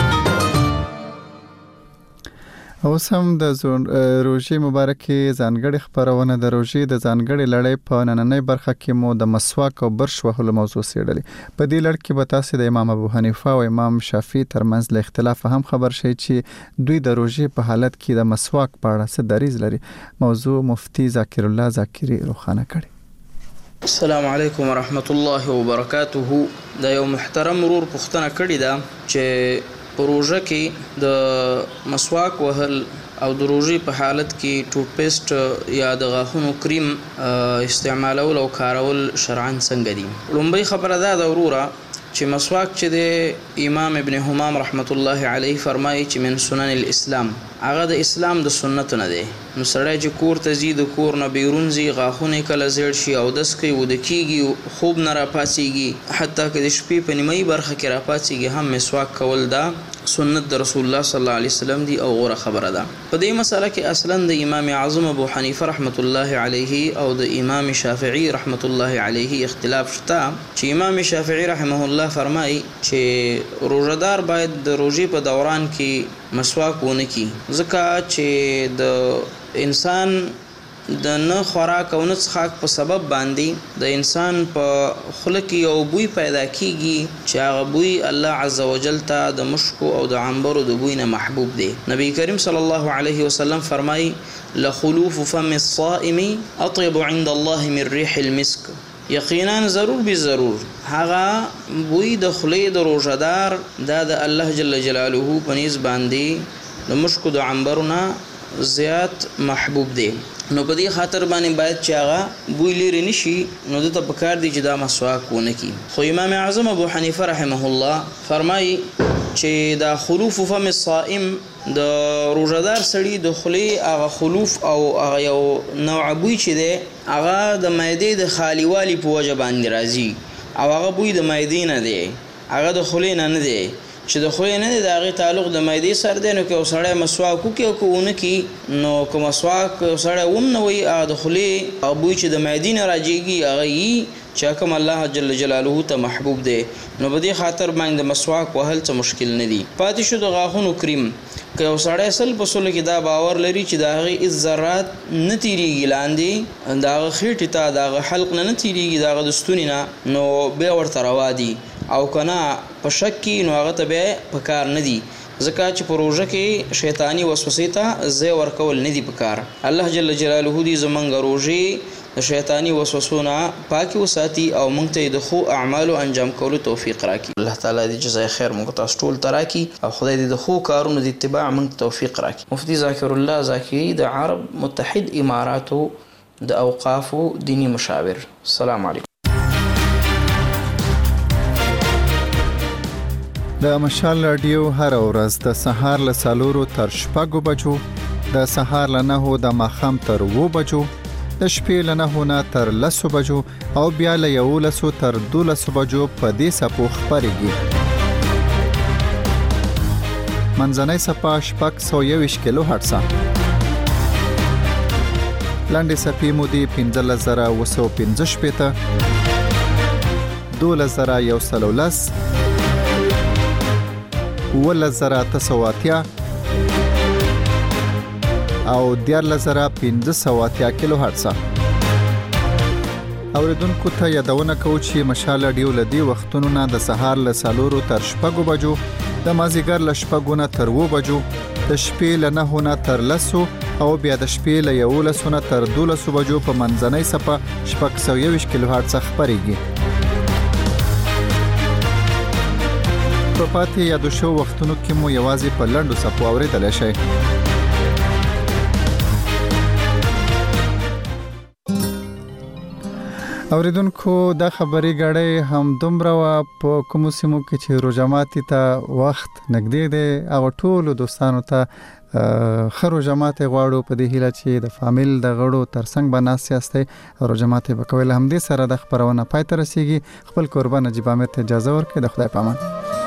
اوس هم د روژې مبارکي ځانګړي خبرونه د روژې د ځانګړي لړۍ په نننۍ برخه کې مو د مسواک او برش وهلو موضوع څېړلې. په دې لړ کې به تاسو د امام ابو حنیفه او امام شافعي ترمنځ له اختلاف هم خبر شئ چې دوی د روژې په حالت کې د مسواک په اړه څه دریځ لري. موضوع مفتي ذاکر الله ذاکری روښانه کړي. السلام علیکم ورحمت الله وبرکاته. د یو محترم ورور پوښتنه کړې ده چې پروژه کې د مسواک وهل او د روژې په حالت کې ټوت پیسټ یا د غاښونو کریم استعمالول او کارول شرعاً څنګه دي. لومبۍ خبره ده د وروره چې مسواک چې د امام ابن حمام رحمت الله علیه فرمایي چې من سنن الاسلام، هغه د اسلام د سنتو نه دی. نو سړی چې کور ته ځي د کور نه بیرون ځي غاښونه کله زیړ شي او دس کوي وده کیږي خوب نه راپاڅیږي حتی که د شپې په نیمایي برخه کې راپاڅیږي هم مسواک کول دا سنت د رسول الله صلی الله علیه وسلم دی او غوره خبره ده. په دې مسله کې اصلا د امام اعظم ابو حنیفه رحمت الله علیه او د امام شافعي رحمت الله علیه اختلاف شته چې امام شافعي رحمه الله فرمایي چې روزدار باید د روزې په دوران کې مسواک ونه کی ځکه چې د انسان د نه خوراک او نه څښاک په سبب باندې د انسان په خوله کې یو بوی پیدا کیږي چې هغه بوی الله عزوجل ته د مشکو او د عنبرو د بوی نه محبوب دی. نبی کریم صلی الله علیه وسلم فرمایي لخلوف فم الصائم اطيب عند الله من ريح المسك. یقینا ضرور به ضرور هغه بوی د خولې د روزدار د الله جل جلاله په نسبت باندې د مشکو د عنبرونه زیات محبوب دی. نو په دې خاطر باندې باید چې هغه بوی لري نشي نو د پکار دی چې دا مسواک ونه کی. خو امام اعظم ابو حنیفه رحمه الله فرمایي چې دا خلوف فم الصائم د روزدار سړي د خولې هغه خلوف او هغه یو نوع بوی چې دی هغه د معدې د خالیوالي په وجه باندې راځي او هغه بوی د معدې نه دی، هغه د خولې نه دی چې د خولې نه دی د هغې تعلق د معدې سره دی. نو که یو سړی مسواک وکړي او که ونه کړي نو که مسواک یو سړی ونه وي هغه د خولې هغه بوی چې د معدې نه راجېږي هغه یي چې کوم الله جل جلاله ته محبوب دی. نو په دې خاطر باندې د مسواک وهل څه مشکل نه دي. پاتې شو د غاښونو کریم، که یو سړی سل په سلو کې دا باور لري چې د هغې هېڅ ذرات نه تېرېږي لاندې د هغه خېټې ته د هغه حلق نه تېرېږي د هغه د ستوني نه نو بیا ورته روا دي او که نه په شک کې نو هغه ته بیا په کار نه دي ځکه چې په روژه کې شیطاني وسوسې ته ځای ورکول نه دي په کار. الله جل جلاله دې زموږ روژې د شیطانی وسوسو نه پاکي وساتي او موږ ته د خو اعمالو انجام کولو توفیق راکړي. الله تعالی دې جزای خیر موږ تاسو ټول ته راکړي او خدای دې د خو کارونو د اتباع موږ توفیق راکړي. مفتي ذاکر الله ذاکری د عرب متحد اماراتو د اوقافو دینی مشاور. السلام علیکم. د مشال رادیو هر ورځ د سهار له 4 تر 6 بجو، د سهار له 9 د ماښام تر 2 بجو، د شپې له 9 نه تر 10 بجو او بیا له 11 تر 12 بجو په دې سپو خبرېږي. منځنۍ سپه 621 کیلو هرتز، لاندې سپې مو دي 15915 12110 11980 او 14580 کیلو هرتز. اوریدونکو ته یادونه کوو چې مشال رادیو لدی وختونو نه د سهار له 4 تر 6 بجو، د مازیګر له 6 نه تر 2 بجو، د شپې له 9 نه تر 10 او بیا د شپې له 11 نه تر 12 بجو په منځنۍ صفه 621 کیلو هرتز خبريږي. په پاتې یادو شو وختونو کې مو یوازې په لنډو صفو اوریدل شي. اوریدونکو دا خبري غړې هم دومره په کوم سیمو کې چې روزماتي ته وخت نږدې دی او ټول دوستانو ته خرو جماعت غواړو په دې هیله چې د فامیل د غړو ترڅنګ بناسي استه او جماعت به کول هم دې سره د خبرونه پای ته رسیږي. خپل قربان نجیب احمد ته اجازه ورکړئ. د خدای پامان.